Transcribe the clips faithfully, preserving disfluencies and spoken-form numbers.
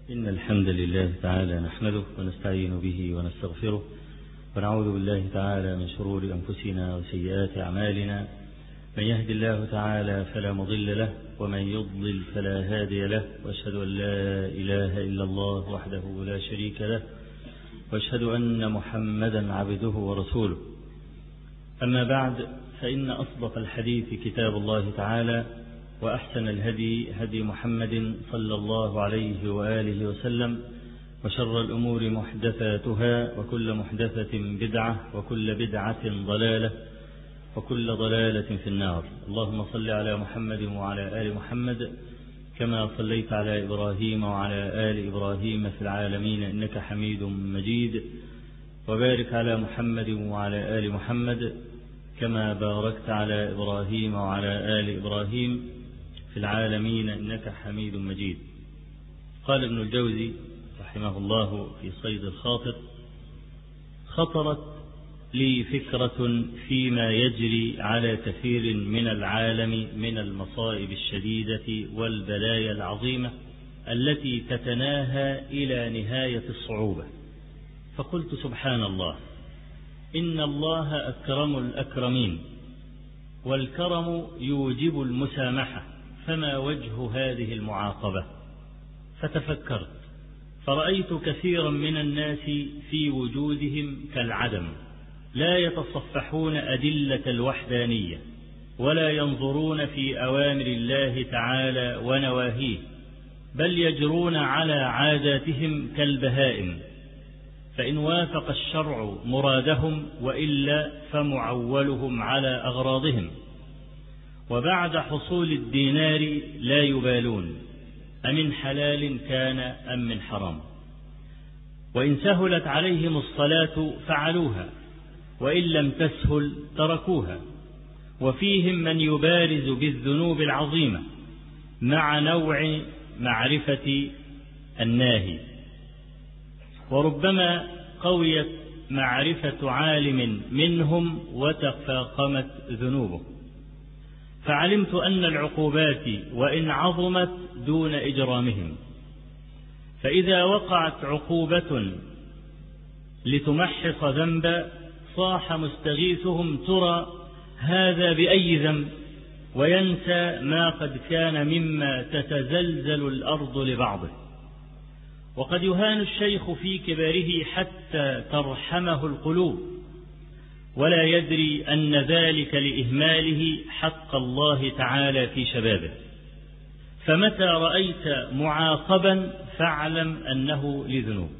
إن الحمد لله تعالى نحمده ونستعين به ونستغفره ونعوذ بالله تعالى من شرور أنفسنا وسيئات أعمالنا. من يهد الله تعالى فلا مضل له ومن يضلل فلا هادي له، وأشهد أن لا إله إلا الله وحده لا شريك له، وأشهد أن محمدا عبده ورسوله. أما بعد، فإن أصدق الحديث كتاب الله تعالى، وأحسن الهدي هدي محمد صلى الله عليه وآله وسلم، وشر الأمور محدثاتها، وكل محدثة بدعة، وكل بدعة ضلالة، وكل ضلالة في النار. اللهم صل على محمد وعلى آل محمد كما صليت على إبراهيم وعلى آل إبراهيم في العالمين إنك حميد مجيد، وبارك على محمد وعلى آل محمد كما باركت على إبراهيم وعلى آل إبراهيم في العالمين إنك حميد مجيد. قال ابن الجوزي رحمه الله في صيد الخاطر: خطرت لي فكرة فيما يجري على كثير من العالم من المصائب الشديدة والبلايا العظيمة التي تتناهى إلى نهاية الصعوبة، فقلت سبحان الله، إن الله أكرم الأكرمين، والكرم يوجب المسامحة، فما وجه هذه المعاقبة؟ فتفكرت فرأيت كثيرا من الناس في وجودهم كالعدم، لا يتصفحون أدلة الوحدانية، ولا ينظرون في أوامر الله تعالى ونواهيه، بل يجرون على عاداتهم كالبهائم، فإن وافق الشرع مرادهم وإلا فمعولهم على أغراضهم. وبعد حصول الدينار لا يبالون أمن حلال كان أم من حرام، وإن سهلت عليهم الصلاة فعلوها، وإن لم تسهل تركوها. وفيهم من يبارز بالذنوب العظيمة مع نوع معرفة الناهي، وربما قويت معرفة عالم منهم وتفاقمت ذنوبه، فعلمت أن العقوبات وإن عظمت دون إجرامهم، فإذا وقعت عقوبة لتمحص ذنبا صاح مستغيثهم: ترى هذا بأي ذنب؟ وينسى ما قد كان مما تتزلزل الأرض لبعضه. وقد يهان الشيخ في كباره حتى ترحمه القلوب، ولا يدري أن ذلك لإهماله حق الله تعالى في شبابه. فمتى رأيت معاقبا فاعلم أنه لذنوب.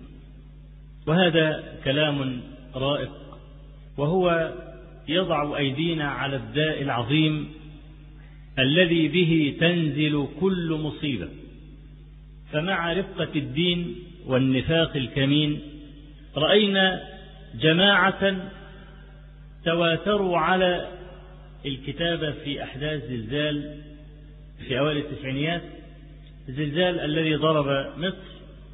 وهذا كلام رائق، وهو يضع أيدينا على الداء العظيم الذي به تنزل كل مصيبة. فمع رقة الدين والنفاق الكمين رأينا جماعة تواتروا على الكتابة في أحداث زلزال في أوائل التسعينيات، الزلزال الذي ضرب مصر.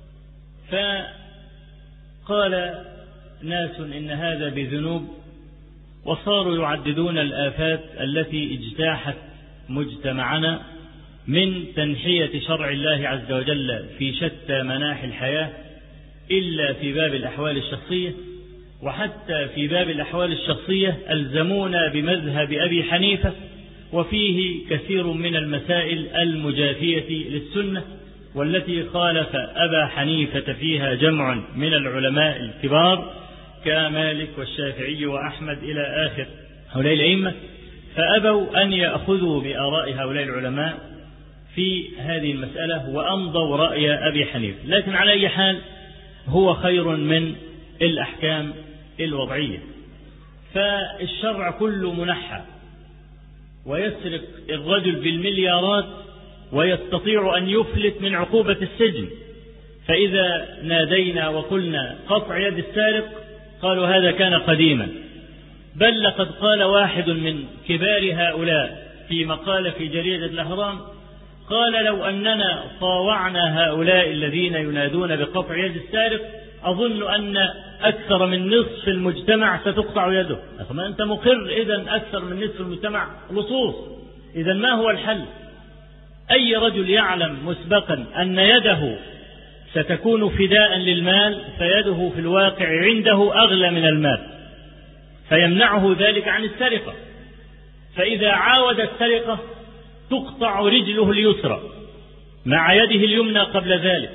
فقال ناس إن هذا بذنوب، وصاروا يعددون الآفات التي اجتاحت مجتمعنا من تنحية شرع الله عز وجل في شتى مناحي الحياة، إلا في باب الأحوال الشخصية. وحتى في باب الأحوال الشخصية ألزمونا بمذهب أبي حنيفة، وفيه كثير من المسائل المجافية للسنة، والتي خالف أبا حنيفة فيها جمع من العلماء الكبار كمالك والشافعي وأحمد إلى آخر هؤلاء الأئمة، فأبوا أن يأخذوا بآراء هؤلاء العلماء في هذه المسألة وأمضوا رأي أبي حنيفة. لكن على أي حال هو خير من الأحكام الوضعية. فالشرع كله منحى، ويسرق الرجل بالمليارات ويستطيع أن يفلت من عقوبة السجن. فإذا نادينا وقلنا قطع يد السارق قالوا هذا كان قديما، بل لقد قال واحد من كبار هؤلاء في مقالة في جريدة الأهرام، قال: لو أننا طاوعنا هؤلاء الذين ينادون بقطع يد السارق أظن أن أكثر من نصف المجتمع ستقطع يده. ما أنت مقر إذن أكثر من نصف المجتمع لصوص، إذن ما هو الحل؟ أي رجل يعلم مسبقا أن يده ستكون فداء للمال، فيده في الواقع عنده أغلى من المال، فيمنعه ذلك عن السرقة. فإذا عاود السرقة تقطع رجله اليسرى مع يده اليمنى قبل ذلك،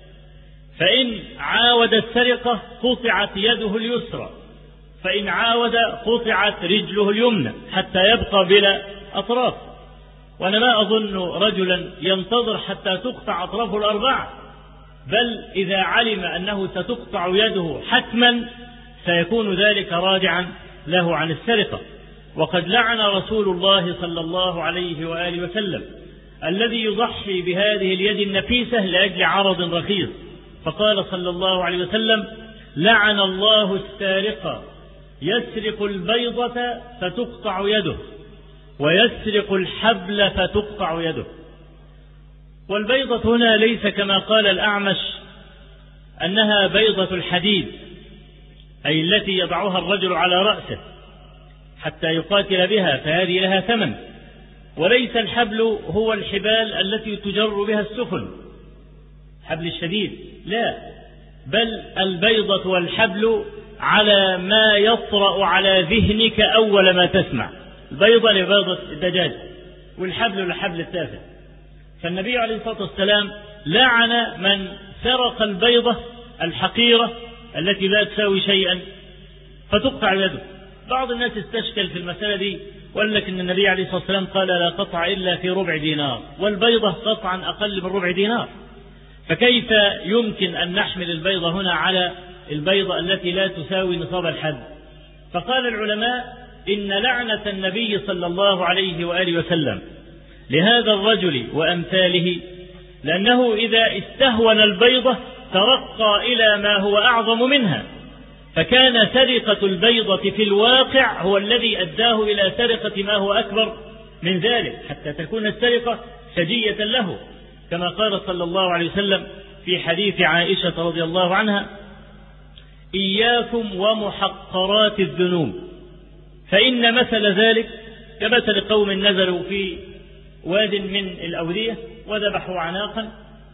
فإن عاود السرقة قطعت يده اليسرى، فإن عاود قطعت رجله اليمنى حتى يبقى بلا أطراف. وأنا ما أظن رجلا ينتظر حتى تقطع أطرافه الأربعة، بل إذا علم أنه ستقطع يده حتما سيكون ذلك راجعا له عن السرقة. وقد لعن رسول الله صلى الله عليه وآله وسلم الذي يضحي بهذه اليد النفيسة لأجل عرض رخيص، فقال صلى الله عليه وسلم: لعن الله السارق يسرق البيضة فتقطع يده، ويسرق الحبل فتقطع يده. والبيضة هنا ليس كما قال الأعمش أنها بيضة الحديد، أي التي يضعها الرجل على رأسه حتى يقاتل بها، فهذه لها ثمن. وليس الحبل هو الحبال التي تجر بها السفن، حبل الشديد، لا، بل البيضة والحبل على ما يطرأ على ذهنك أول ما تسمع. البيضة لبيضة الدجاج، والحبل لحبل التافه. فالنبي عليه الصلاة والسلام لعن من سرق البيضة الحقيرة التي لا تساوي شيئا فتقطع يده. بعض الناس استشكل في المسألة دي وقال لك إن النبي عليه الصلاة والسلام قال لا قطع إلا في ربع دينار، والبيضة قطعا أقل من ربع دينار، فكيف يمكن أن نحمل البيضة هنا على البيضة التي لا تساوي نصاب الحد؟ فقال العلماء إن لعنة النبي صلى الله عليه وآله وسلم لهذا الرجل وأمثاله لأنه إذا استهون البيضة ترقى إلى ما هو أعظم منها، فكان سرقة البيضة في الواقع هو الذي أداه إلى سرقة ما هو أكبر من ذلك، حتى تكون السرقة سجية له، كما قال صلى الله عليه وسلم في حديث عائشة رضي الله عنها: إياكم ومحقرات الذنوب، فإن مثل ذلك كمثل قوم نزلوا في واد من الأودية وذبحوا عناقا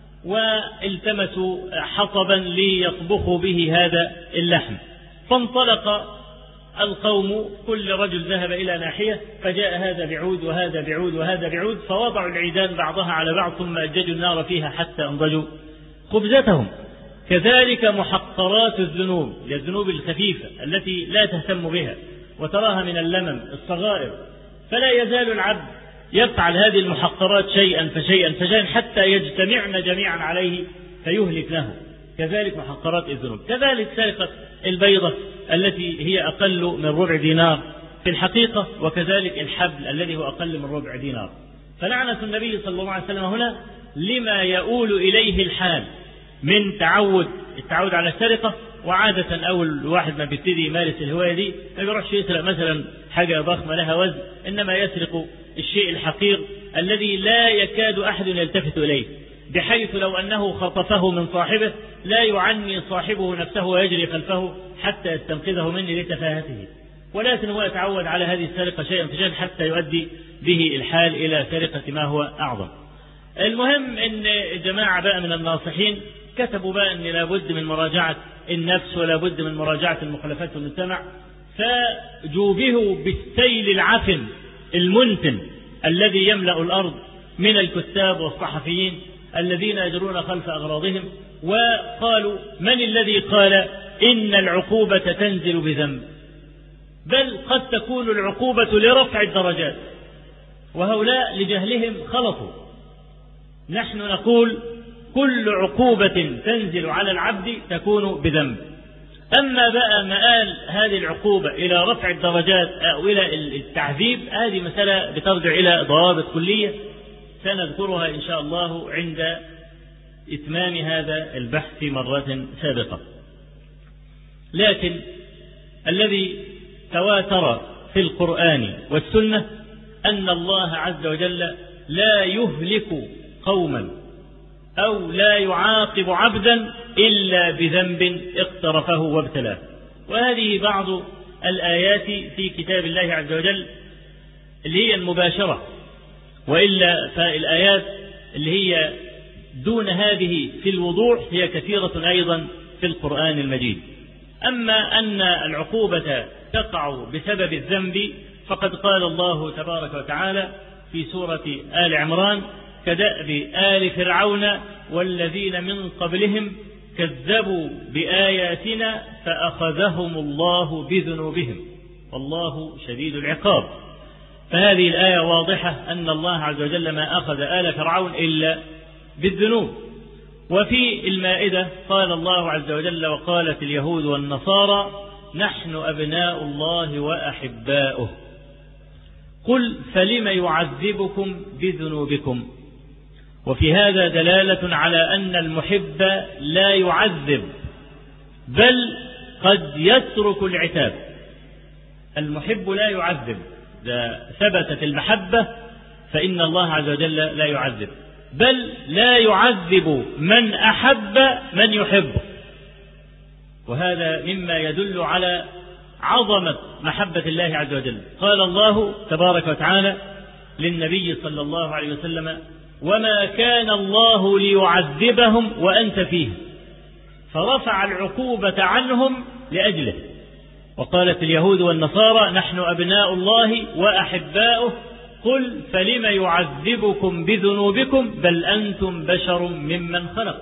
والتمسوا حطبا ليطبخوا به هذا اللحم، فانطلق القوم كل رجل ذهب إلى ناحية، فجاء هذا بعود وهذا بعود وهذا بعود، فوضعوا العيدان بعضها على بعض ثم أججوا النار فيها حتى انضجوا خبزتهم. كذلك محقرات الذنوب، الذنوب الخفيفة التي لا تهتم بها وتراها من اللمم الصغائر، فلا يزال العبد يفعل هذه المحقرات شيئا فشيئا فشيئا حتى يجتمعن جميعا عليه فيهلك له. كذلك محقرات الذنوب. كذلك سرقة البيضة التي هي أقل من ربع دينار في الحقيقة، وكذلك الحبل الذي هو أقل من ربع دينار. فلعنة النبي صلى الله عليه وسلم هنا لما يؤول إليه الحال من تعود التعود على السرقة. وعادة أول واحد ما بيبتدي يمارس الهواية دي ما بيروحش يسرق مثلا حاجة ضخمة لها وزن، إنما يسرق الشيء الحقير الذي لا يكاد أحد يلتفت إليه، بحيث لو أنه خطفه من صاحبه لا يعني صاحبه نفسه ويجري خلفه حتى يستنقذه منه لتفاهته، ولكن هو يتعود على هذه السرقة شيئا فشيئا حتى يؤدي به الحال إلى سرقة ما هو أعظم. المهم أن جماعة بقى من الناصحين كتبوا بقى أن لابد من مراجعة النفس ولابد من مراجعة المخالفات في المجتمع، فجوبهوا بالسيل العفن المنتن الذي يملأ الأرض من الكتاب والصحفيين الذين يجرون خلف أغراضهم، وقالوا: من الذي قال إن العقوبة تنزل بذنب؟ بل قد تكون العقوبة لرفع الدرجات، وهؤلاء لجهلهم خلطوا. نحن نقول كل عقوبة تنزل على العبد تكون بذنب. أما بقى مآل هذه العقوبة إلى رفع الدرجات أو إلى التعذيب، هذه مسألة بترجع إلى ضوابط كلية سنذكرها إن شاء الله عند إتمام هذا البحث في مرات سابقة. لكن الذي تواتر في القرآن والسنة أن الله عز وجل لا يهلك قوما أو لا يعاقب عبدا إلا بذنب اقترفه وابتلاه. وهذه بعض الآيات في كتاب الله عز وجل اللي هي المباشرة، وإلا فالآيات اللي هي دون هذه في الوضوح هي كثيرة أيضا في القرآن المجيد. أما أن العقوبة تقع بسبب الذنب فقد قال الله تبارك وتعالى في سورة آل عمران: كدأب آل فرعون والذين من قبلهم كذبوا بآياتنا فأخذهم الله بذنوبهم والله شديد العقاب. فهذه الآية واضحة أن الله عز وجل ما أخذ آل فرعون إلا بالذنوب. وفي المائدة قال الله عز وجل: وقالت اليهود والنصارى نحن أبناء الله وأحباؤه قل فلم يعذبكم بذنوبكم. وفي هذا دلالة على أن المحب لا يعذب بل قد يترك العتاب. المحب لا يعذب، إذا ثبتت المحبة فإن الله عز وجل لا يعذب، بل لا يعذب من أحب من يحبه. وهذا مما يدل على عظمة محبة الله عز وجل. قال الله تبارك وتعالى للنبي صلى الله عليه وسلم: وما كان الله ليعذبهم وأنت فيهم، فرفع العقوبة عنهم لأجله. وقالت اليهود والنصارى نحن أبناء الله وأحباؤه قل فلم يعذبكم بذنوبكم بل أنتم بشر ممن خلق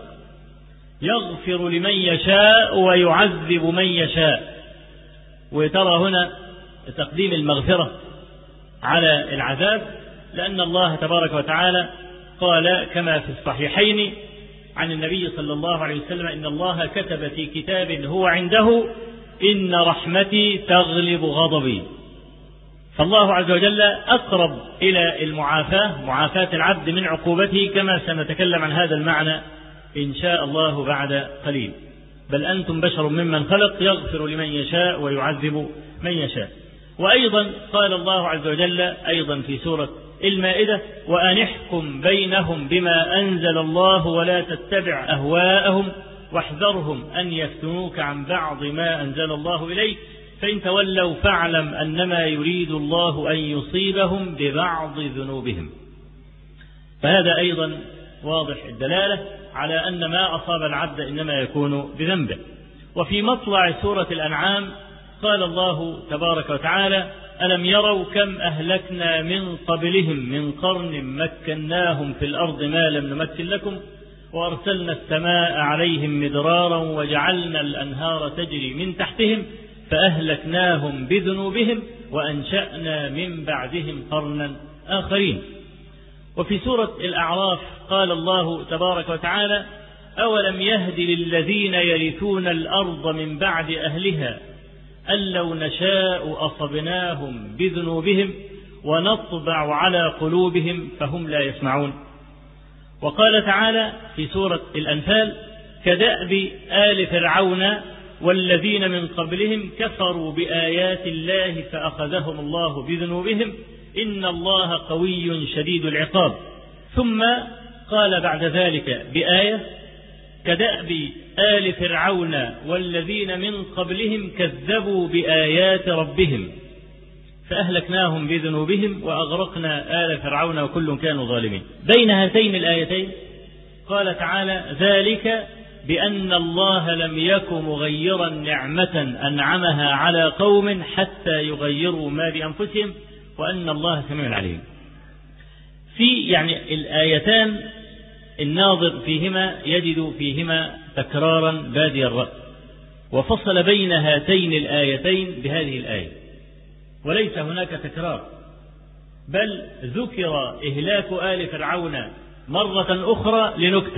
يغفر لمن يشاء ويعذب من يشاء. وترى هنا تقديم المغفرة على العذاب، لأن الله تبارك وتعالى قال كما في الصحيحين عن النبي صلى الله عليه وسلم: إن الله كتب في كتاب هو عنده إن رحمتي تغلب غضبي. فالله عز وجل أقرب إلى المعافاة، معافاة العبد من عقوبته، كما سنتكلم عن هذا المعنى إن شاء الله بعد قليل. بل أنتم بشر ممن خلق يغفر لمن يشاء ويعذب من يشاء. وأيضا قال الله عز وجل أيضا في سورة المائدة: وأن احكم بينهم بما أنزل الله ولا تتبع أهواءهم واحذرهم أن يفتنوك عن بعض ما أنزل الله إليك فإن تولوا فاعلم أنما يريد الله أن يصيبهم ببعض ذنوبهم. فهذا أيضا واضح الدلالة على أن ما أصاب العبد إنما يكون بذنبه. وفي مطلع سورة الأنعام قال الله تبارك وتعالى: ألم يروا كم أهلكنا من قبلهم من قرن مكناهم في الأرض ما لم نمكن لكم وأرسلنا السماء عليهم مدرارا وجعلنا الأنهار تجري من تحتهم فأهلكناهم بذنوبهم وأنشأنا من بعدهم قرنا آخرين. وفي سورة الأعراف قال الله تبارك وتعالى: أولم يهد للذين يرثون الأرض من بعد أهلها أن لو نشاء أصبناهم بذنوبهم ونطبع على قلوبهم فهم لا يسمعون. وقال تعالى في سورة الأنفال: كدأب آل فرعون والذين من قبلهم كفروا بآيات الله فأخذهم الله بذنوبهم إن الله قوي شديد العقاب. ثم قال بعد ذلك بآية: كدأب آل فرعون والذين من قبلهم كذبوا بآيات ربهم فأهلكناهم بذنوبهم وأغرقنا آل فرعون وكل كانوا ظالمين. بين هاتين الآيتين قال تعالى: ذلك بأن الله لم يك مغيرا نعمة أنعمها على قوم حتى يغيروا ما بأنفسهم وأن الله سميع عليم. في يعني الآيتان الناظر فيهما يجد فيهما تكرارا بادي الرأي، وفصل بين هاتين الآيتين بهذه الآية، وليس هناك تكرار، بل ذكر إهلاك آل فرعون مرة أخرى لنكتة.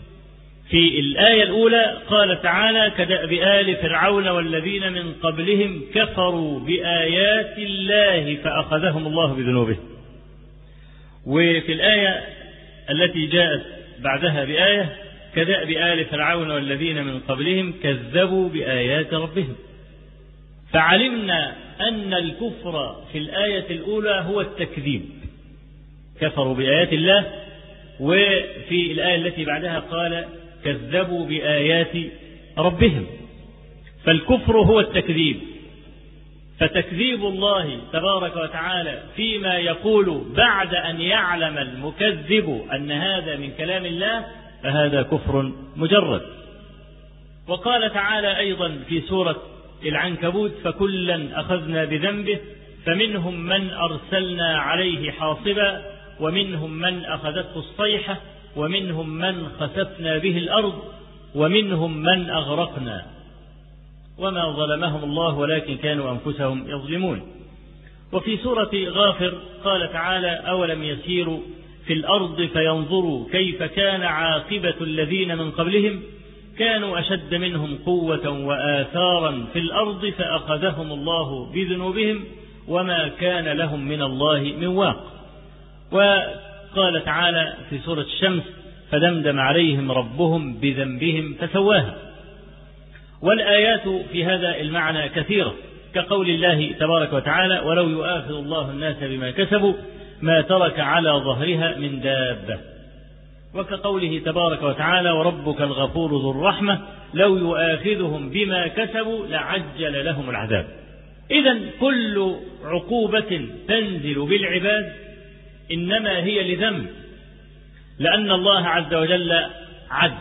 في الآية الأولى قال تعالى: كدأب آل فرعون والذين من قبلهم كفروا بآيات الله فأخذهم الله بذنوبهم. وفي الآية التي جاءت بعدها بآية: كدأب آل فرعون والذين من قبلهم كذبوا بآيات ربهم. فعلمنا أن الكفر في الآية الأولى هو التكذيب، كفروا بآيات الله. وفي الآية التي بعدها قال: كذبوا بآيات ربهم. فالكفر هو التكذيب، فتكذيب الله تبارك وتعالى فيما يقول بعد أن يعلم المكذب أن هذا من كلام الله فهذا كفر مجرد. وقال تعالى أيضا في سورة العنكبوت: فكلا أخذنا بذنبه فمنهم من أرسلنا عليه حاصبا ومنهم من أخذته الصيحة ومنهم من خسفنا به الأرض ومنهم من أغرقنا وما ظلمهم الله ولكن كانوا أنفسهم يظلمون. وفي سورة غافر قال تعالى: أولم يسيروا في الأرض فينظروا كيف كان عاقبة الذين من قبلهم كانوا أشد منهم قوة وآثارا في الأرض فأخذهم الله بذنوبهم وما كان لهم من الله من واق. وقال تعالى في سورة الشمس: فدمدم عليهم ربهم بذنبهم فسواها. والآيات في هذا المعنى كثيرة، كقول الله تبارك وتعالى: ولو يؤاخذ الله الناس بما كسبوا ما ترك على ظهرها من دابة. وكقوله تبارك وتعالى: وربك الغفور ذو الرحمة لو يؤاخذهم بما كسبوا لعجل لهم العذاب. إذن كل عقوبة تنزل بالعباد إنما هي لذنب، لأن الله عز وجل عدل،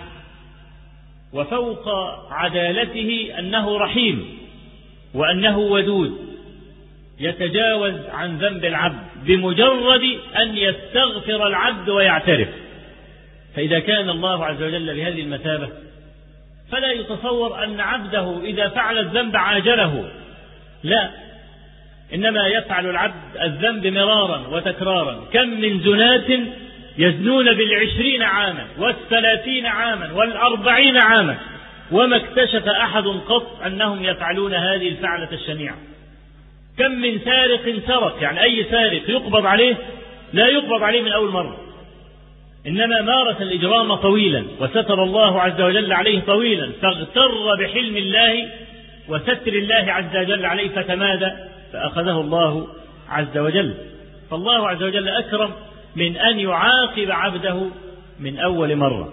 وفوق عدالته أنه رحيم وأنه ودود يتجاوز عن ذنب العبد بمجرد أن يستغفر العبد ويعترف. فإذا كان الله عز وجل بهذه المثابة فلا يتصور أن عبده إذا فعل الذنب عاجله، لا، إنما يفعل العبد الذنب مرارا وتكرارا. كم من زناة يزنون بالعشرين عاما والثلاثين عاما والأربعين عاما وما اكتشف أحد قط أنهم يفعلون هذه الفعلة الشنيعة. كم من سارق سرق، يعني أي سارق يقبض عليه لا يقبض عليه من أول مرة، إنما مارس الإجرام طويلا وستر الله عز وجل عليه طويلا، فاغتر بحلم الله وستر الله عز وجل عليه فتمادى فأخذه الله عز وجل. فالله عز وجل أكرم من أن يعاقب عبده من أول مرة.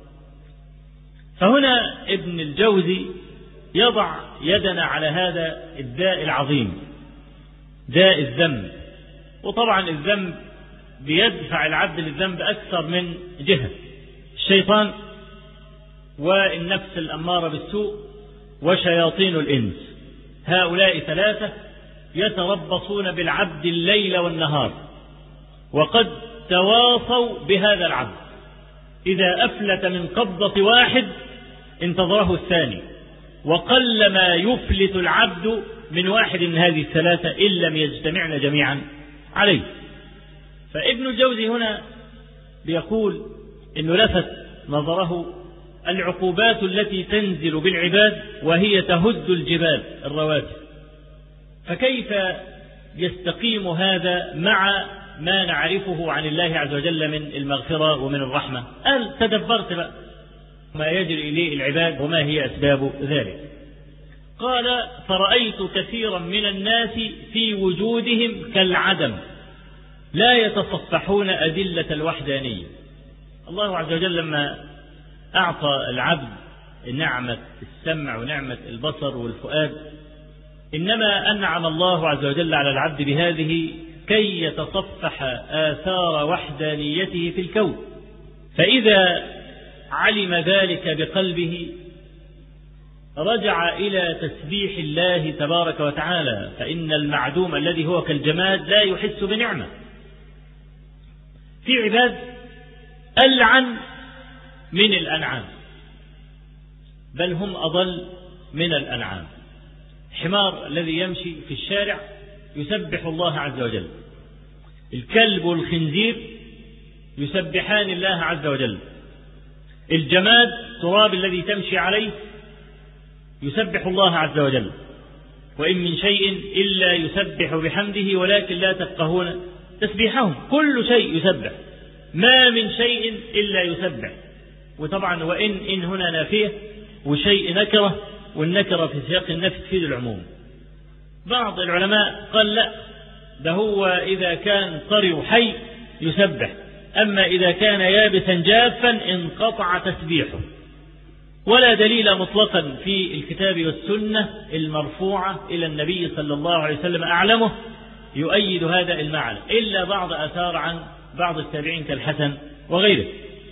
فهنا ابن الجوزي يضع يدنا على هذا الداء العظيم، داء الذنب. وطبعا الذنب بيدفع العبد للذنب أكثر من جهة: الشيطان والنفس الأمارة بالسوء وشياطين الإنس. هؤلاء ثلاثة يتربصون بالعبد الليل والنهار، وقد تواصوا بهذا العبد. إذا أفلت من قبضة واحد انتظره الثاني، وقل ما يفلت العبد من واحد من هذه الثلاثة إن لم يجتمعن جميعا عليه. فابن الجوزي هنا بيقول إنه لفت نظره العقوبات التي تنزل بالعباد وهي تهد الجبال الرواسي، فكيف يستقيم هذا مع ما نعرفه عن الله عز وجل من المغفرة ومن الرحمة؟ قال: تدبرت بقى ما يجري إليه العباد وما هي أسباب ذلك. قال: فرأيت كثيرا من الناس في وجودهم كالعدم لا يتصفحون أدلة الوحدانية. الله عز وجل لما أعطى العبد نعمة السمع ونعمة البصر والفؤاد، إنما أنعم الله عز وجل على العبد بهذه كي يتصفح آثار وحدانيته في الكون. فإذا علم ذلك بقلبه رجع إلى تسبيح الله تبارك وتعالى، فإن المعدوم الذي هو كالجماد لا يحس بنعمة. في عباد ألعن من الأنعام، بل هم أضل من الأنعام. الحمار الذي يمشي في الشارع يسبح الله عز وجل، الكلب والخنزير يسبحان الله عز وجل، الجماد التراب الذي تمشي عليه يسبح الله عز وجل، وإن من شيء إلا يسبح بحمده ولكن لا تفقهون تسبيحهم. كل شيء يسبح، ما من شيء إلا يسبح. وطبعا وإن إن هنا نافية وشيء نكرة، والنكرة في سياق النفي تفيد العموم. بعض العلماء قال لا، ده هو إذا كان طري حي يسبح، أما إذا كان يابسا جافا انقطع تسبيحه. ولا دليل مطلقا في الكتاب والسنة المرفوعة إلى النبي صلى الله عليه وسلم أعلمه يؤيد هذا المعنى، إلا بعض آثار عن بعض التابعين كالحسن وغيره.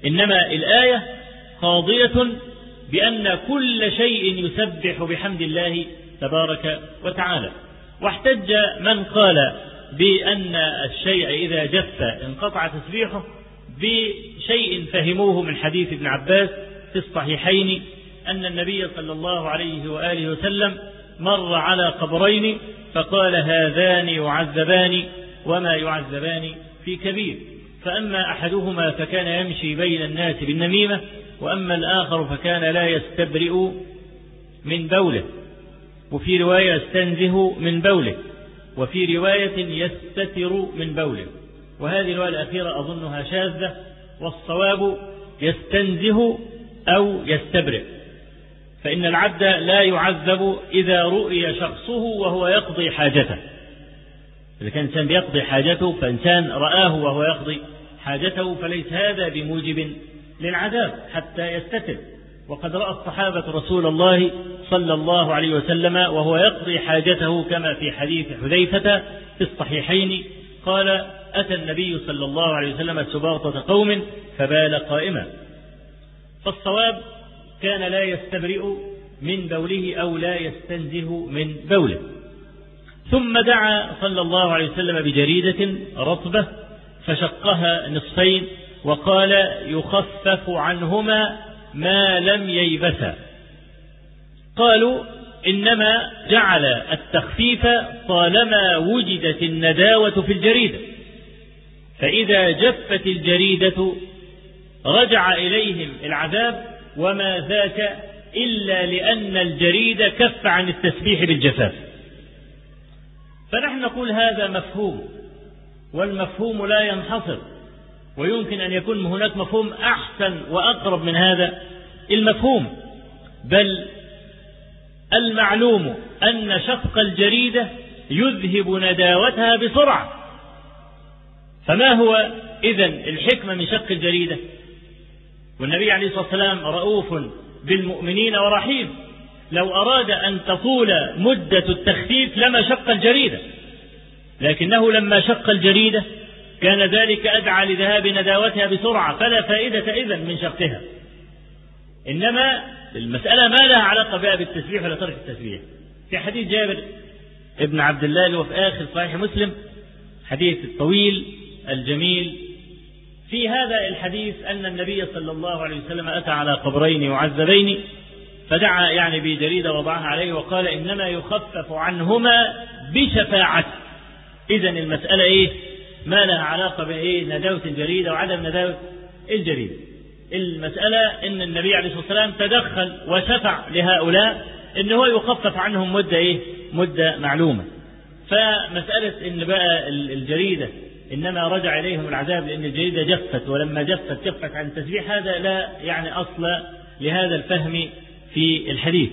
إنما الآية قاضية بأن كل شيء يسبح بحمد الله تبارك وتعالى. واحتج من قال بأن الشيء إذا جف انقطع تسبيحه بشيء فهموه من حديث ابن عباس في الصحيحين أن النبي صلى الله عليه وآله وسلم مر على قبرين فقال هذان يعذبان وما يعذبان في كبير، فأما أحدهما فكان يمشي بين الناس بالنميمة، وأما الآخر فكان لا يستبرئ من بوله، وفي رواية يستنزه من بوله، وفي رواية يستتر من بوله، وهذه الرواية الأخيرة أظنها شاذة، والصواب يستنزه أو يستبرئ. فإن العبد لا يعذب إذا رؤي شخصه وهو يقضي حاجته. إذا كان إنسان بيقضي حاجته فإنسان رآه وهو يقضي حاجته فليس هذا بموجب للعذاب حتى يستتر. وقد رأى الصحابة رسول الله صلى الله عليه وسلم وهو يقضي حاجته كما في حديث حذيفة في الصحيحين قال أتى النبي صلى الله عليه وسلم سباطة قوم فبال قائما. فالصواب كان لا يستبرئ من بوله أو لا يستنزه من بوله. ثم دعا صلى الله عليه وسلم بجريدة رطبة فشقها نصفين وقال يخفف عنهما ما لم ييبسا. قالوا إنما جعل التخفيف طالما وجدت النداوة في الجريدة، فإذا جفت الجريدة رجع إليهم العذاب، وما ذاك إلا لأن الجريدة كف عن التسبيح بالجفاف. فنحن نقول هذا مفهوم، والمفهوم لا ينحصر، ويمكن أن يكون هناك مفهوم أحسن وأقرب من هذا المفهوم. بل المعلوم أن شق الجريدة يذهب نداوتها بسرعة. فما هو إذن الحكمة من شق الجريدة؟ والنبي عليه الصلاة والسلام رؤوف بالمؤمنين ورحيم، لو أراد أن تطول مدة التخفيف لما شق الجريدة، لكنه لما شق الجريدة كان ذلك أدعى لذهاب نداوتها بسرعة، فلا فائدة إذن من شقها. إنما المسألة ما لها علاقة بها بالتسبيح ولا ترك التسبيح. في حديث جابر ابن عبد الله اللي هو في آخر صحيح مسلم، حديث الطويل الجميل، في هذا الحديث أن النبي صلى الله عليه وسلم أتى على قبرين يعذبين فدعا يعني بجريدة وضعها عليه وقال إنما يخفف عنهما بشفاعة. إذن المسألة إيه؟ ما لها علاقة بإيه نداوة الجريدة وعدم نداوة الجريدة. المسألة إن النبي عليه الصلاة والسلام تدخل وشفع لهؤلاء إن هو يخفف عنهم مدة إيه؟ مدة معلومة. فمسألة إن بقى الجريدة إنما رجع إليهم العذاب لأن الجريدة جفت، ولما جفت كفت عن التسبيح، هذا لا يعني أصل لهذا الفهم في الحديث.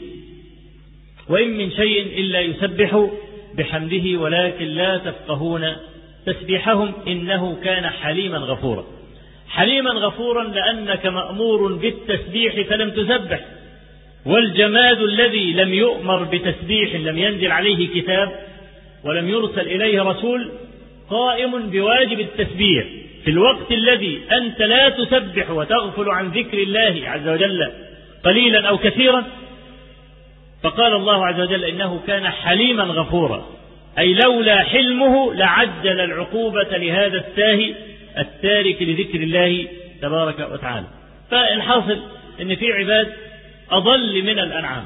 وإن من شيء إلا يسبح بحمده ولكن لا تفقهون تسبيحهم إنه كان حليما غفورا. حليما غفورا لأنك مأمور بالتسبيح فلم تسبح، والجماد الذي لم يؤمر بتسبيح لم ينزل عليه كتاب ولم يرسل إليه رسول قائم بواجب التسبيح في الوقت الذي أنت لا تسبح وتغفل عن ذكر الله عز وجل قليلا أو كثيرا. فقال الله عز وجل إنه كان حليما غفورا، أي لولا حلمه لعجل العقوبة لهذا الساهي التارك لذكر الله تبارك وتعالى. فالحاصل إن في عباد أضل من الأنعام،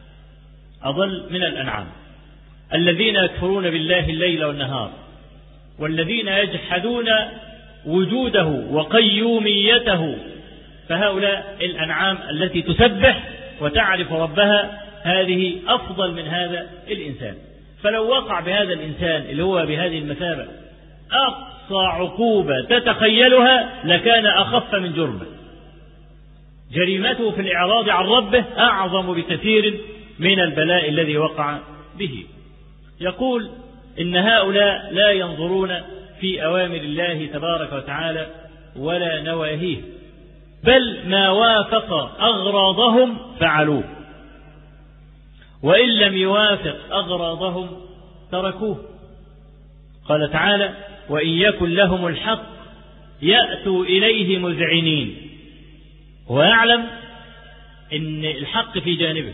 أضل من الأنعام الذين يكفرون بالله الليل والنهار، والذين يجحدون وجوده وقيوميته. فهؤلاء الأنعام التي تسبح وتعرف ربها هذه أفضل من هذا الإنسان. فلو وقع بهذا الإنسان اللي هو بهذه المثابة أقصى عقوبة تتخيلها لكان أخف من جرمه. جريمته في الإعراض عن ربه أعظم بكثير من البلاء الذي وقع به. يقول إن هؤلاء لا ينظرون في أوامر الله تبارك وتعالى ولا نواهيه، بل ما وافق أغراضهم فعلوه، وإن لم يوافق أغراضهم تركوه. قال تعالى وإن يكن لهم الحق يأتوا إليه مذعنين هو يعلم إن الحق في جانبه،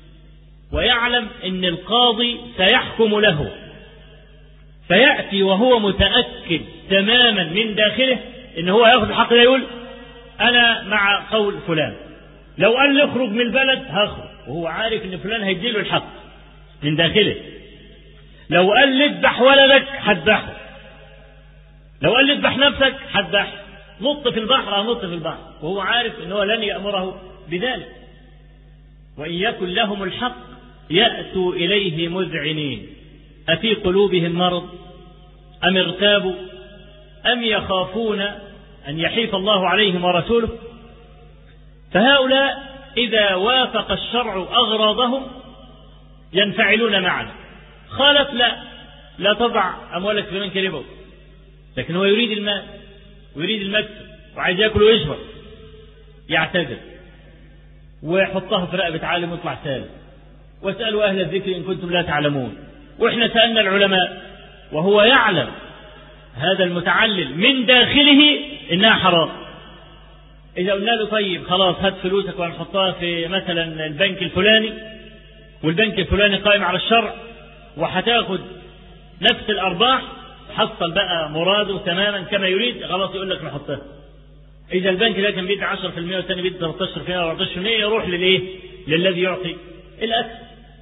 ويعلم إن القاضي سيحكم له، فيأتي وهو متأكد تماما من داخله إن هو يأخذ الحق ده، يقول أنا مع قول فلان، لو قال لي اخرج من البلد هخرج، وهو عارف إن فلان هيديله الحق من داخله. لو قال لي اذبح ولدك هذبحه، لو قال لي اذبح نفسك هذبحه، نط في البحر هنط في البحر، وهو عارف إن هو لن يأمره بذلك. وإن يكن لهم الحق يأتوا إليه مذعنين، أفي قلوبهم مرض أم ارتابوا أم يخافون أن يحيف الله عليهم ورسوله. فهؤلاء إذا وافق الشرع أغراضهم ينفعلون معنا. خالف لا لا تضع أموالك في بنك ربوي، لكن هو يريد المال ويريد المكسب وعايز يأكل ويشرب، يعتذر ويحطها في رقبة عالم ويطلع سالم، واسألوا أهل الذكر إن كنتم لا تعلمون، وإحنا سألنا العلماء، وهو يعلم هذا المتعلل من داخله إنها حرام. إذا قلنا له طيب خلاص هات فلوسك وهنحطها في مثلا البنك الفلاني، والبنك الفلاني قائم على الشرع وهتاخد نفس الأرباح، حصل بقى مراده تماما كما يريد، خلاص يقول لك نحطها. إذا البنك ده كان بيدي عشرة في المئة والثاني بيدي ثلاثة عشر في المئة وأربعة عشر في المئة، يروح للإيه؟ للذي يعطي الأكثر.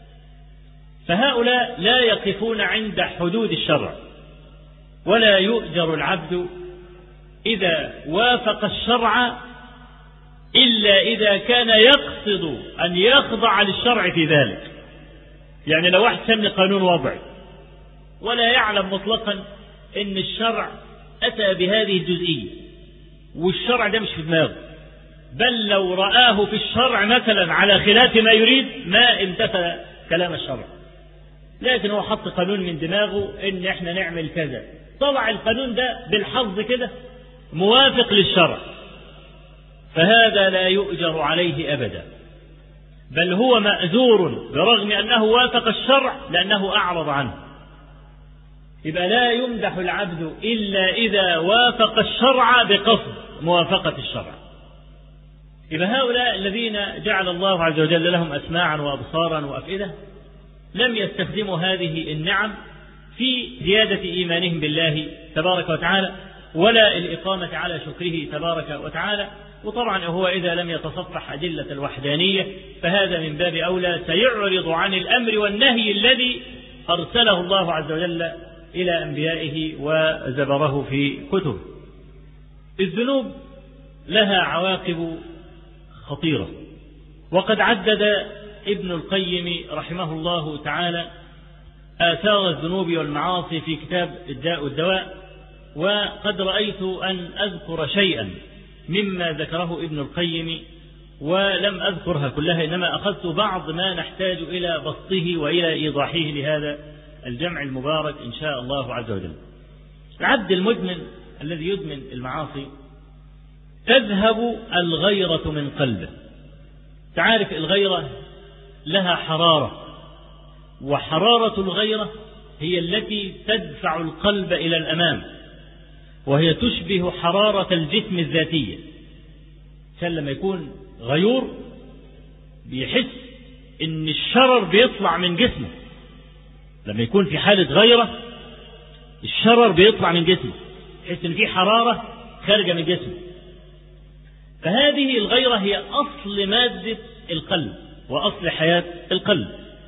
فهؤلاء لا يقفون عند حدود الشرع، ولا يؤجر العبد إذا وافق الشرع إلا إذا كان يقصد أن يخضع للشرع في ذلك. يعني لو واحد سن قانون وضعي ولا يعلم مطلقا أن الشرع أتى بهذه الجزئية، والشرع ده مش في دماغه، بل لو رآه في الشرع مثلا على خلاف ما يريد ما امتثل كلام الشرع، لكن هو حط قانون من دماغه ان احنا نعمل كذا، طلع القانون ده بالحظ كده موافق للشرع، فهذا لا يؤجر عليه أبدا، بل هو مأزور برغم أنه وافق الشرع لأنه أعرض عنه. يبقى لا يمدح العبد إلا إذا وافق الشرع بقصد موافقة الشرع. يبقى هؤلاء الذين جعل الله عز وجل لهم أسماعا وأبصارا وأفئدة لم يستخدموا هذه النعم في زيادة إيمانهم بالله تبارك وتعالى ولا الإقامة على شكره تبارك وتعالى. وطبعا هو إذا لم يتصفح أدلة الوحدانية فهذا من باب أولى سيعرض عن الأمر والنهي الذي أرسله الله عز وجل إلى أنبيائه وزبره في كتبه. الذنوب لها عواقب خطيرة، وقد عدد ابن القيم رحمه الله تعالى آثار الذنوب والمعاصي في كتاب الداء والدواء، وقد رأيت أن أذكر شيئا مما ذكره ابن القيم ولم أذكرها كلها، إنما أخذت بعض ما نحتاج إلى بسطه وإلى إيضاحه لهذا الجمع المبارك إن شاء الله عز وجل. العبد المدمن الذي يدمن المعاصي تذهب الغيرة من قلبه. تعرف الغيرة لها حرارة، وحرارة الغيرة هي التي تدفع القلب إلى الأمام، وهي تشبه حرارة الجسم الذاتية. كان لما يكون غيور بيحس إن الشرر بيطلع من جسمه، لما يكون في حالة غيرة الشرر بيطلع من جسمه، يحس إن في حرارة خارجة من جسمه. فهذه الغيرة هي أصل مادة القلب وأصل حياة القلب.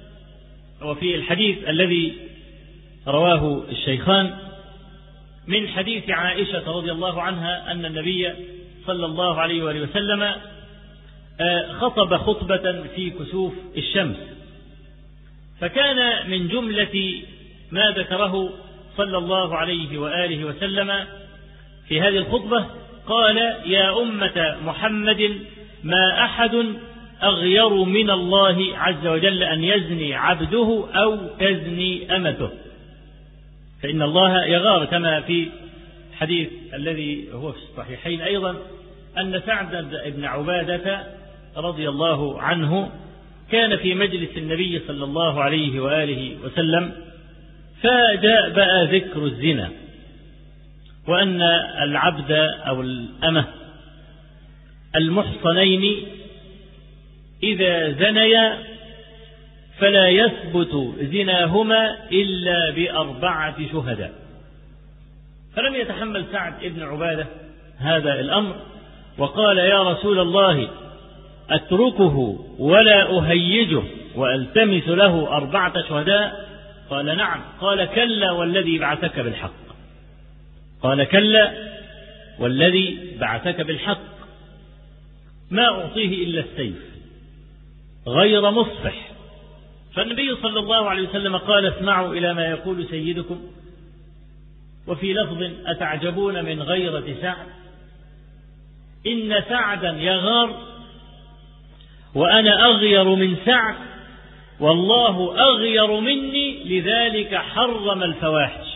وفي الحديث الذي رواه الشيخان من حديث عائشة رضي الله عنها أن النبي صلى الله عليه وآله وسلم خطب خطبة في كسوف الشمس، فكان من جملة ما ذكره صلى الله عليه وآله وسلم في هذه الخطبة قال: يا أمة محمد ما أحد أغير من الله عز وجل أن يزني عبده أو تزني أمته، فإن الله يغار، كما في حديث الذي هو في الصحيحين أيضا أن سعد بن عبادة رضي الله عنه كان في مجلس النبي صلى الله عليه وآله وسلم، فجاء بقى ذكر الزنا، وأن العبد أو الأمة المحصنين إذا زنيا فلا يثبت زناهما إلا بأربعة شهداء. فلم يتحمل سعد بن عبادة هذا الأمر وقال يا رسول الله أتركه ولا أهيجه وألتمس له أربعة شهداء؟ قال نعم. قال كلا والذي بعثك بالحق. قال كلا والذي بعثك بالحق ما أعطيه إلا السيف غير مصفح. فالنبي صلى الله عليه وسلم قال اسمعوا إلى ما يقول سيدكم. وفي لفظ أتعجبون من غيرة سعد إن سعدا يغار وأنا أغير من سعد والله أغير مني لذلك حرم الفواحش.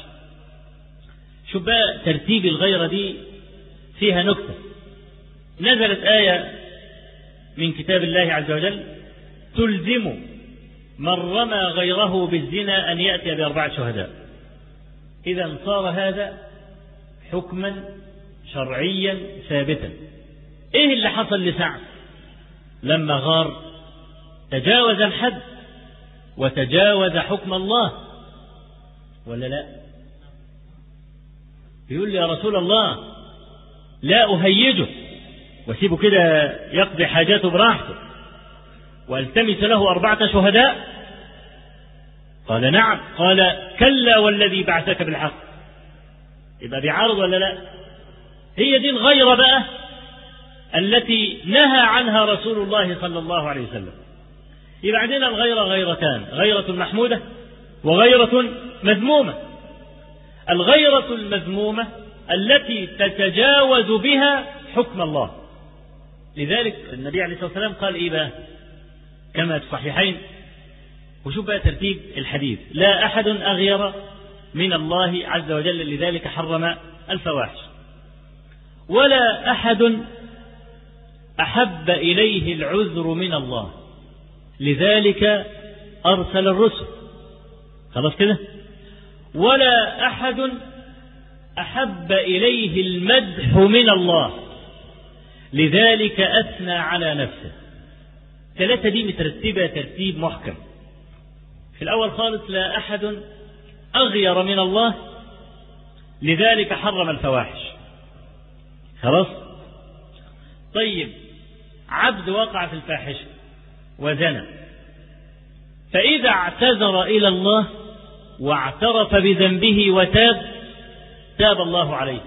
شوف بقى ترتيب الغيرة دي فيها نكتة. نزلت آية من كتاب الله عز وجل تلزم من رمى غيره بالزنا أن يأتي بأربعة شهداء. إذا صار هذا حكما شرعيا ثابتا. إيه اللي حصل لسعد لما غار؟ تجاوز الحد وتجاوز حكم الله ولا لا؟ يقول لي يا رسول الله لا أهيجه وسيبه كده يقضي حاجاته براحته والتمس له أربعة شهداء؟ قال نعم. قال كلا والذي بعثك بالحق. يبقى بيعارض ولا لا؟ هي دي الغيرة بقى التي نهى عنها رسول الله صلى الله عليه وسلم. يبقى عندنا الغيرة غيرتان، غيرة محمودة وغيرة مذمومة. الغيرة المذمومة التي تتجاوز بها حكم الله. لذلك النبي عليه الصلاة والسلام قال إيه بقى كما في الصحيحين؟ وشوف بقى ترتيب الحديث: لا أحد أغير من الله عز وجل لذلك حرم الفواحش، ولا أحد أحب إليه العذر من الله لذلك أرسل الرسل. خلاص كده؟ ولا أحد أحب إليه المدح من الله لذلك أثنى على نفسه. ثلاثة دي مترتبة ترتيب محكم. في الأول خالص لا أحد أغير من الله لذلك حرم الفواحش. خلاص؟ طيب عبد وقع في الفاحشة وزنى، فإذا اعتذر إلى الله واعترف بذنبه وتاب تاب الله عليه.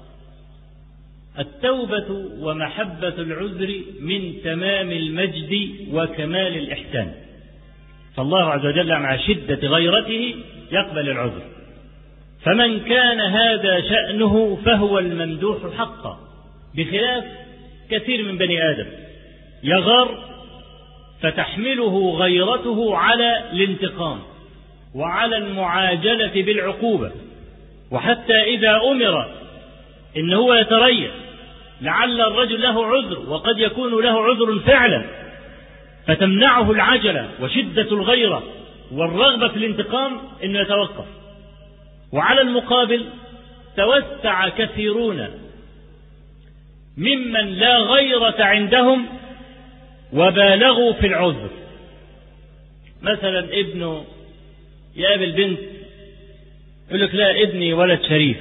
التوبة ومحبة العذر من تمام المجد وكمال الإحسان. فالله عز وجل مع شدة غيرته يقبل العذر. فمن كان هذا شأنه فهو الممدوح حقا، بخلاف كثير من بني آدم يغار فتحمله غيرته على الانتقام وعلى المعاجلة بالعقوبة، وحتى إذا أمر إن هو يتريث لعل الرجل له عذر وقد يكون له عذر فعلا فتمنعه العجلة وشدة الغيرة والرغبة في الانتقام إنه يتوقف. وعلى المقابل توسع كثيرون ممن لا غيرة عندهم وبالغوا في العذر. مثلا ابنه يقابل بنت يقول لك لا ابني ولد شريف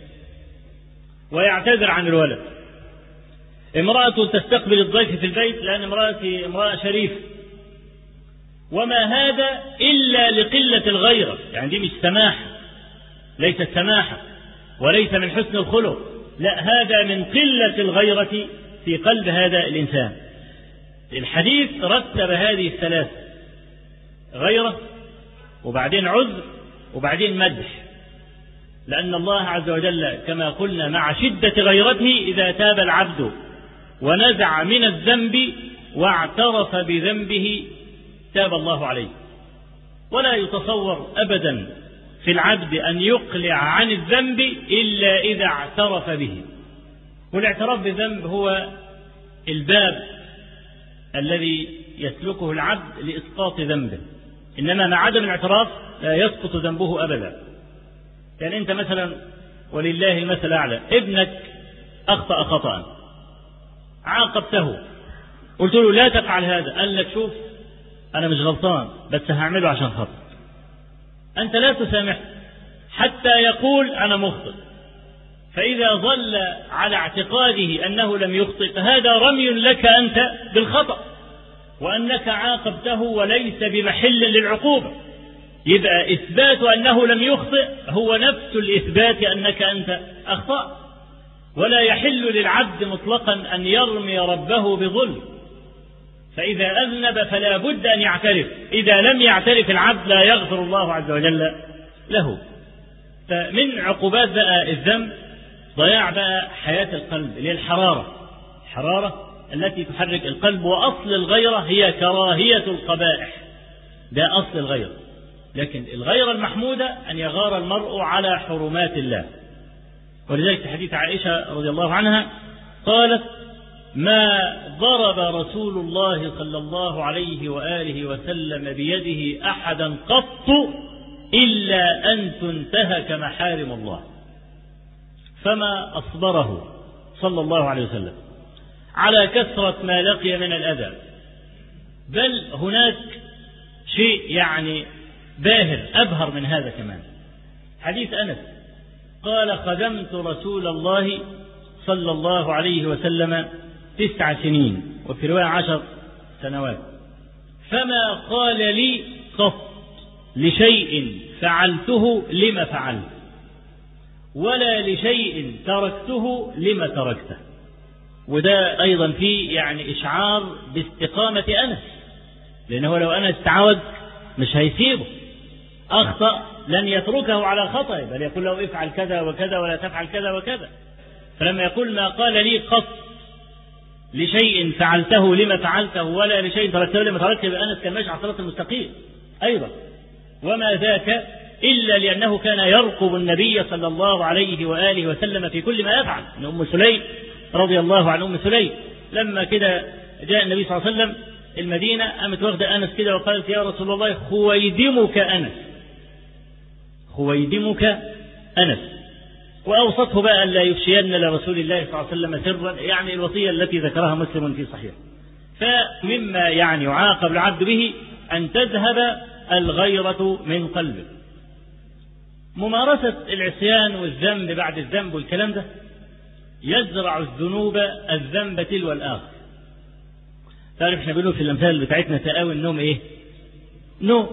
ويعتذر عن الولد. امرأته تستقبل الضيف في البيت لأن امرأتي امرأة شريف، وما هذا إلا لقلة الغيرة. يعني دي مش سماحة، ليست سماحة وليس من حسن الخلق، لا هذا من قلة الغيرة في قلب هذا الإنسان. الحديث رتب هذه الثلاث: غيرة وبعدين عذر وبعدين مدح، لأن الله عز وجل كما قلنا مع شدة غيرته إذا تاب العبد ونزع من الذنب واعترف بذنبه تاب الله عليه. ولا يتصور أبدا في العبد أن يقلع عن الذنب إلا إذا اعترف به. والاعتراف بالذنب هو الباب الذي يسلكه العبد لإسقاط ذنبه، إنما مع عدم الاعتراف لا يسقط ذنبه أبدا. يعني أنت مثلا ولله المثل الأعلى ابنك أخطأ خطأ، عاقبته قلت له لا تفعل هذا، قال لك شوف أنا مش غلطان بس هعمله عشان خاطر، أنت لا تسامح حتى يقول أنا مخطئ. فإذا ظل على اعتقاده أنه لم يخطئ فهذا رمي لك أنت بالخطأ، وأنك عاقبته وليس بمحل للعقوبة. يبقى إثبات أنه لم يخطئ هو نفس الإثبات أنك أنت أخطأت. ولا يحل للعبد مطلقا أن يرمي ربه بظلم، فإذا أذنب فلا بد أن يعترف، إذا لم يعترف العبد لا يغفر الله عز وجل له. فمن عقوبات بقى الذنب ضياع بقى حياة القلب اللي هي الحرارة، الحرارة التي تحرك القلب. وأصل الغيرة هي كراهية القبائح، ده أصل الغيرة. لكن الغيرة المحمودة أن يغار المرء على حرمات الله. ولذلك في حديث عائشة رضي الله عنها قالت ما ضرب رسول الله صلى الله عليه وآله وسلم بيده أحدا قط إلا أن تنتهك محارم الله، فما أصبره صلى الله عليه وسلم على كثرة ما لقي من الأذى. بل هناك شيء يعني باهر أبهر من هذا كمان. حديث أنس قال خدمت رسول الله صلى الله عليه وسلم تسع سنين وفي رواية عشر سنوات، فما قال لي قط لشيء فعلته لما فعلت ولا لشيء تركته لما تركته. وده أيضا فيه يعني إشعار باستقامة أنس، لأنه لو أنس تعود مش هيسيبه، أخطأ لن يتركه على خطأ، بل يقول له افعل كذا وكذا ولا تفعل كذا وكذا. فلما يقول ما قال لي قط لشيء فعلته لما فعلته ولا لشيء تركته لما تركته، بأنس كان ماشي على الصراط المستقيم أيضا. وما ذاك إلا لأنه كان يرقب النبي صلى الله عليه وآله وسلم في كل ما يفعل. إن أم سليم رضي الله عن أم سليم لما كده جاء النبي صلى الله عليه وسلم المدينة قامت واخدة أنس كده وقالت يا رسول الله خويدمك أنس، خويدمك أنس. وأوصته بقى أن لا يفشين لرسول الله صلى الله عليه وسلم سرا، يعني الوصية التي ذكرها مسلم في صحيح. فمما يعني يعاقب العبد به أن تذهب الغيرة من قلبه. ممارسة العصيان والذنب بعد الذنب والكلام ده يزرع الذنوب الذنب تلو الآخر. تعرف احنا بنقول في الأمثال بتاعتنا تقاوي النوم ايه؟ نوم.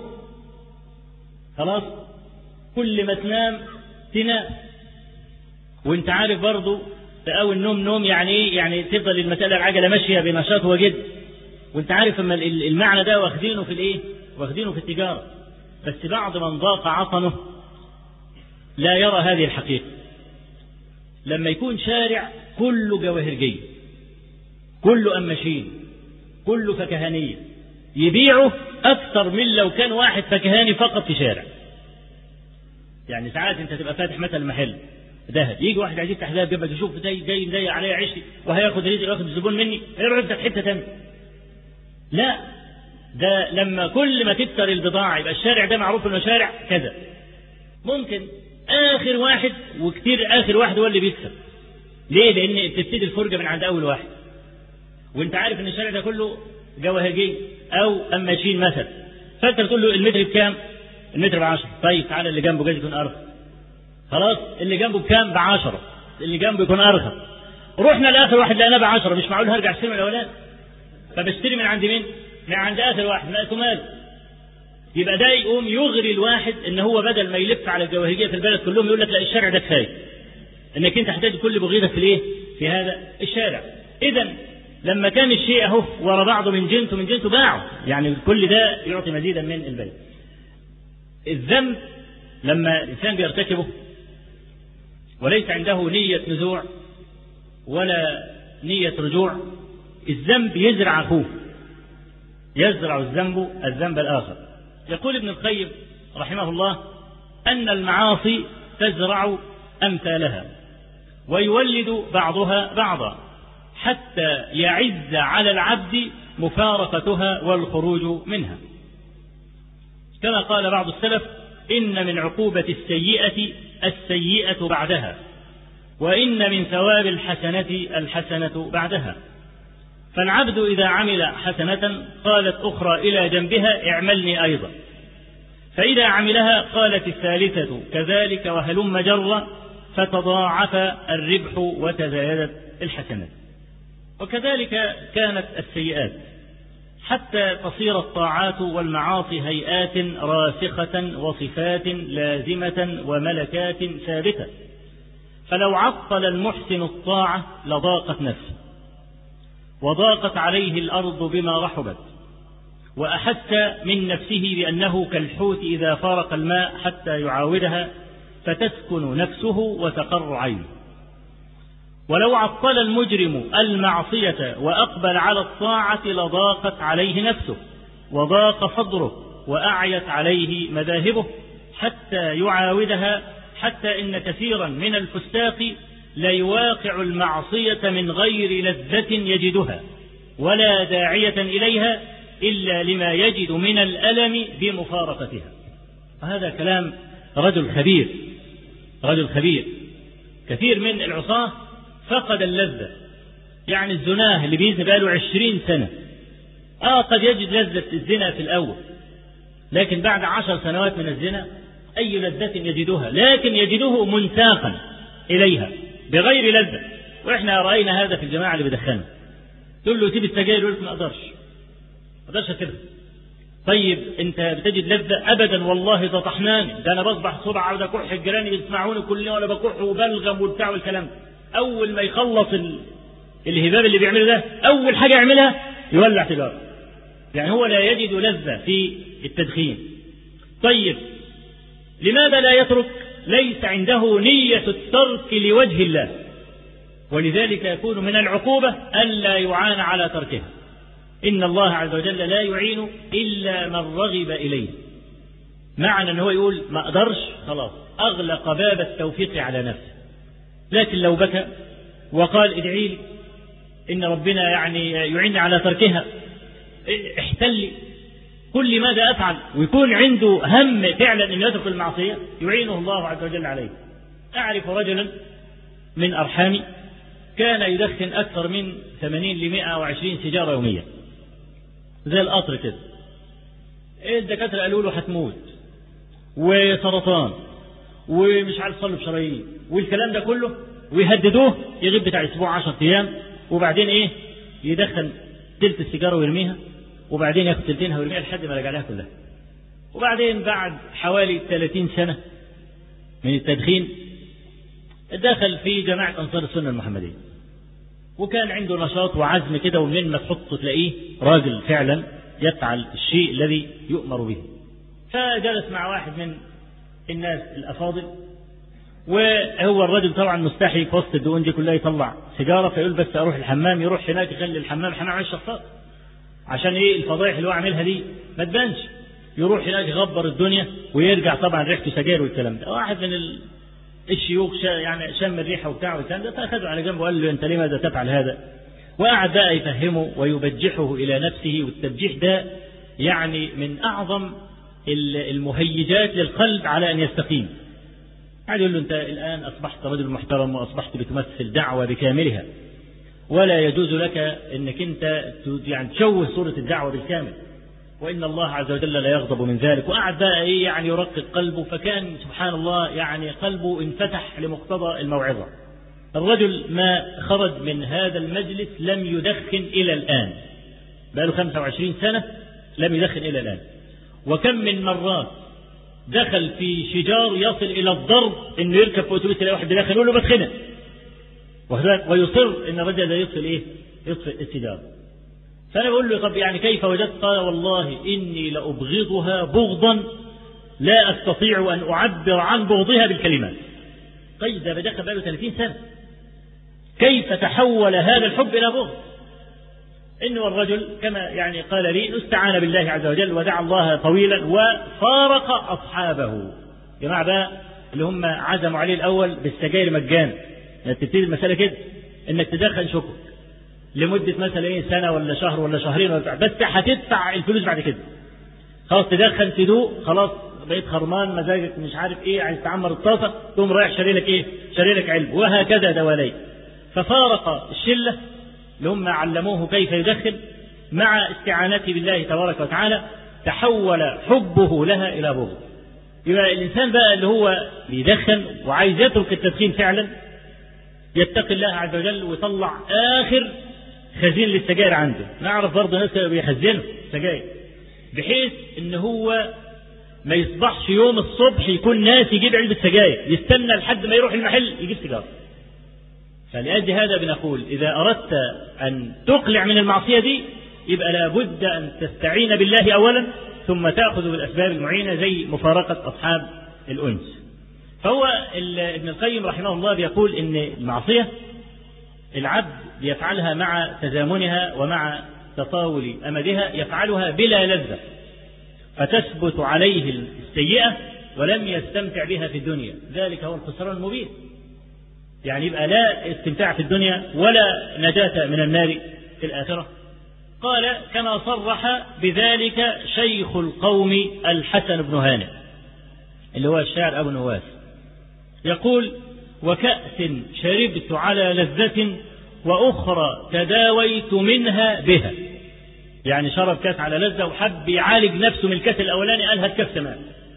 خلاص كل ما تنام تنام. وانت عارف برضو تقاوي النوم نوم يعني ايه؟ يعني تفضل المسألة العجلة ماشية بنشاط وجد. وانت عارف اما المعنى ده واخدينه في الايه؟ واخدينه في التجارة. بس بعض من ضاق عطنه لا يرى هذه الحقيقة. لما يكون شارع كله جواهرجية، كله أماشين، كله فكهانية، يبيعه أكثر من لو كان واحد فكهاني فقط في شارع. يعني ساعات أنت تبقى فاتح مثلا محل ذهب، يجي واحد عايز يفتح ذهب جنبك يشوف ده جاي جاي عليه عشري وهياخد رزق وياخد الزبون مني، يروح يفتح حتة تانية. لا، ده لما كل ما تكتر البضاعة يبقى الشارع ده معروف إنه شارع كذا. ممكن آخر واحد وكتير آخر واحد هو اللي بيكسب. ليه؟ لأن تبتدي الفرجة من عند أول واحد. وانت عارف ان الشارع ده كله جواهرجي او اماشين مثلا، فانت بتقول له المتر بكام؟ المتر بعشرة. طيب تعالى اللي جنبه جاي يكون ارخص. خلاص اللي جنبه بكام؟ بعشرة. اللي جنبه يكون ارخص. رحنا لاخر واحد لقيناه بعشرة، مش معقول هرجع اشتري من الاولاني. فبشتري من عند مين؟ من عند اخر واحد. لقيته ماله؟ يبقى ده يقوم يغري الواحد ان هو بدل ما يلف على الجواهرجيه في البلد كلهم يقول لك لا الشارع ده كفايه. انك انت هتحتاج كل بغيضك في الايه؟ في هذا الشارع. اذا لما كان الشيء اهو ورا بعضه من جنسه من جنسه باعه، يعني كل ده يعطي مزيدا من البيع. الذنب لما الانسان بيرتكبه وليس عنده نية نزوع ولا نية رجوع، الذنب يزرع اخوه، يزرع الذنب الذنب الاخر. يقول ابن القيم رحمه الله ان المعاصي تزرع امثالها ويولد بعضها بعضا حتى يعز على العبد مفارقتها والخروج منها. كما قال بعض السلف إن من عقوبة السيئة السيئة بعدها، وإن من ثواب الحسنة الحسنة بعدها. فالعبد إذا عمل حسنة قالت أخرى إلى جنبها اعملني أيضا، فإذا عملها قالت الثالثة كذلك وهلم جرا، فتضاعف الربح وتزايدت الحسنات. وكذلك كانت السيئات حتى تصير الطاعات والمعاصي هيئات راسخة وصفات لازمة وملكات ثابتة، فلو عطل المحسن الطاعة لضاقت نفسه وضاقت عليه الأرض بما رحبت، وأحس من نفسه بأنه كالحوت إذا فارق الماء حتى يعاودها فتسكن نفسه وتقر عينه. ولو عطل المجرم المعصية وأقبل على الطاعة لضاقت عليه نفسه وضاق صدره وأعيت عليه مذاهبه حتى يعاودها، حتى إن كثيرا من الفساق ليواقع المعصية من غير لذة يجدها ولا داعية إليها إلا لما يجد من الألم بمفارقتها. وهذا كلام رجل خبير، رجل خبير. كثير من العصاة فقد اللذة، يعني الزناه اللي بيزني بقاله عشرين سنة آه قد يجد لذة الزنا في الأول، لكن بعد عشر سنوات من الزنا أي لذة يجدها، لكن يجده منساقا إليها بغير لذة. وإحنا رأينا هذا في الجماعة اللي بدخنوا، تقول له سيب السجاير يقول لك ما أقدرش ما أقدرش كده. طيب أنت بتجد لذة؟ أبدا والله ده طحناني، ده أنا بصبح صبح عاوز أكح، الجيران يسمعوني كل يوم ولا بكح وبلغم وبتاع والكلام. أول ما يخلص الهباب اللي بيعمله ده أول حاجة يعملها يولع سيجارة، يعني هو لا يجد لذة في التدخين. طيب لماذا لا يترك؟ ليس عنده نية الترك لوجه الله، ولذلك يكون من العقوبة ألا يعان على تركها. إن الله عز وجل لا يعين إلا من رغب إليه. معنى أنه يقول ما أقدرش خلاص أغلق باب التوفيق على نفسه. لكن لو بكى وقال ادعي لي إن ربنا يعني يعين على تركها، احتل كل ماذا أفعل، ويكون عنده هم فعلا أن يترك المعصية، يعينه الله عز وجل عليه. أعرف رجلا من أرحامي كان يدخن أكثر من ثمانين لمئة وعشرين سيجارة يوميا زي القطر كده. الدكاترة قالوا له هتموت وسرطان ومش عارف صلب شرايين والكلام ده كله، ويهددوه يغيب بتاع اسبوع عشر ايام، وبعدين ايه يدخن تلت السيجاره ويرميها، وبعدين ياخد تلتينها ويرميها لحد ما رجع لها كلها. وبعدين بعد حوالي ثلاثين سنه من التدخين دخل في جماعه انصار السنه المحمديه، وكان عنده نشاط وعزم كده، ومنين ما تحطه تلاقيه راجل فعلا يفعل الشيء الذي يؤمر به. فجلس مع واحد من الناس الأفاضل، وهو الرجل طبعا مستحي في وسط الدقون دي كلها يطلع سيجارة، فيقول بس أروح الحمام، يروح هناك يخلي الحمام حمام على الشخصات عشان إيه الفضائح اللي هو عاملها دي ما تبانش، يروح هناك يغبر الدنيا ويرجع طبعا ريحته سجاير والكلام ده. واحد من الشيوخ يعني شم الريحة وبتاع والكلام ده، فأخذه على جنب وقال له أنت لماذا تفعل هذا؟ وقعد بقى يفهمه ويبجحه إلى نفسه، والتبجيح ده يعني من أعظم المهيجات للقلب على أن يستقيم. قاعد يقول له أنت الآن أصبحت رجل محترم وأصبحت بتمثل دعوة بكاملها، ولا يجوز لك أنك أنت يعني تشوه صورة الدعوة بالكامل، وإن الله عز وجل لا يغضب من ذلك. وقعد بقى إيه يعني يرقق قلبه، فكان سبحان الله يعني قلبه انفتح لمقتضى الموعظة. الرجل ما خرج من هذا المجلس لم يدخن إلى الآن، بقى له خمسة وعشرين سنة لم يدخن إلى الآن. وكم من مرات دخل في شجار يصل إلى الضرب إنه يركب في أتوبيس يلاقي واحد بيدخن يقول له بدخنه، ويصر إن الرجل لا يصل إيه يطفئ السجار. فأنا بقول له طب يعني كيف وجدت؟ قال والله إني لأبغضها بغضا لا أستطيع أن أعبر عن بغضها بالكلمات. طيب ده بدخل بقاله ثلاثين سنة، كيف تحول هذا الحب إلى بغض؟ إنه الرجل كما يعني قال لي استعان بالله عز وجل ودعا الله طويلا وفارق أصحابه. جماعة بقى اللي هم عزموا عليه الأول بالسجاير مجانا، يعني تبتدي المسألة كده إنك تدخن شكر لمدة مثلا إيه سنة ولا شهر ولا شهرين ولا بس هتدفع الفلوس بعد كده. خلاص تدخن تدوق، خلاص بقيت خرمان مزاجك مش عارف إيه عايز تعمر الطاسة، تقوم رايح شاري لك إيه شاري لك علب، وهكذا دوالي. ففارق الشلة اللي هم علموه كيف يدخن، مع استعانته بالله تبارك وتعالى تحول حبه لها إلى بغض. يبقى الإنسان بقى اللي هو بيدخن وعايز يترك التدخين فعلا يتقي الله عز وجل ويطلع آخر خزين للسجاير عنده. نعرف برضه ناس بيخزنوا سجاير بحيث إن هو ما يصبحش يوم الصبح يكون ناس يجيب علبة سجاير، يستنى لحد ما يروح المحل يجيب سيجارة. فلأجل هذا بنقول إذا أردت أن تقلع من المعصية دي يبقى لابد أن تستعين بالله أولا ثم تأخذ بالأسباب المعينة زي مفارقة أصحاب الأنس. فهو ابن القيم رحمه الله بيقول إن المعصية العبد يفعلها مع تزامنها ومع تطاول أمدها، يفعلها بلا لذة فتثبت عليه السيئة ولم يستمتع بها في الدنيا، ذلك هو الخسران المبين. يعني يبقى لا استمتاع في الدنيا ولا نجاة من النار في الآخرة. قال كما صرح بذلك شيخ القوم الحسن بن هانئ اللي هو الشاعر أبو نواس، يقول وكأس شربت على لذة وأخرى تداويت منها بها. يعني شرب كاس على لذة وحب يعالج نفسه من الكاس الأولاني قال هات كاس كمان،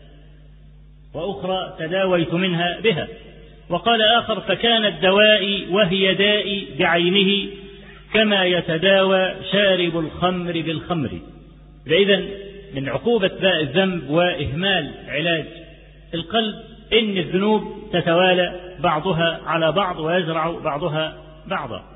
وأخرى تداويت منها بها. وقال آخر فكانت دوائي وهي دائي بعينه كما يتداوى شارب الخمر بالخمر. إذن من عقوبة باء الذنب وإهمال علاج القلب إن الذنوب تتوالى بعضها على بعض ويزرع بعضها بعضا.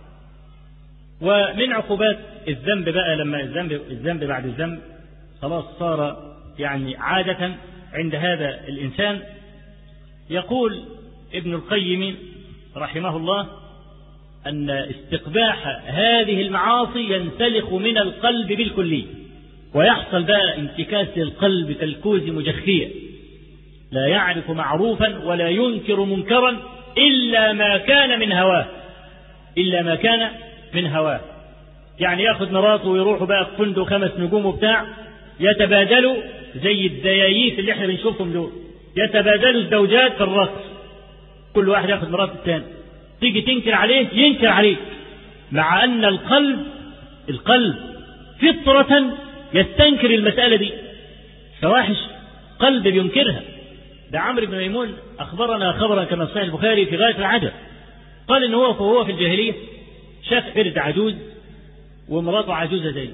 ومن عقوبات الذنب بقى لما الذنب الذنب بعد الذنب خلاص صار يعني عادة عند هذا الإنسان، يقول ابن القيم رحمه الله أن استقباح هذه المعاصي ينسلخ من القلب بالكلية، ويحصل بقى انتكاس القلب كالكوز مجخية لا يعرف معروفا ولا ينكر منكرا إلا ما كان من هواه إلا ما كان من هواه. يعني ياخذ مراته ويروحوا بقى في فندق خمس نجوم وبتاع، يتبادلوا زي الدياييس اللي احنا بنشوفهم دول، يتبادلوا الزوجات في الرقص، كل واحد ياخذ مراته الثاني، تيجي تنكر عليه ينكر عليك، مع أن القلب القلب فطرة يستنكر المسألة دي، فواحش قلب بينكرها. ده عمرو بن ميمون أخبرنا خبرا كما صحيح البخاري في غاية العجب، قال إن هو فهو في الجاهلية شاف قرد عجوز ومراته عجوزة زيه،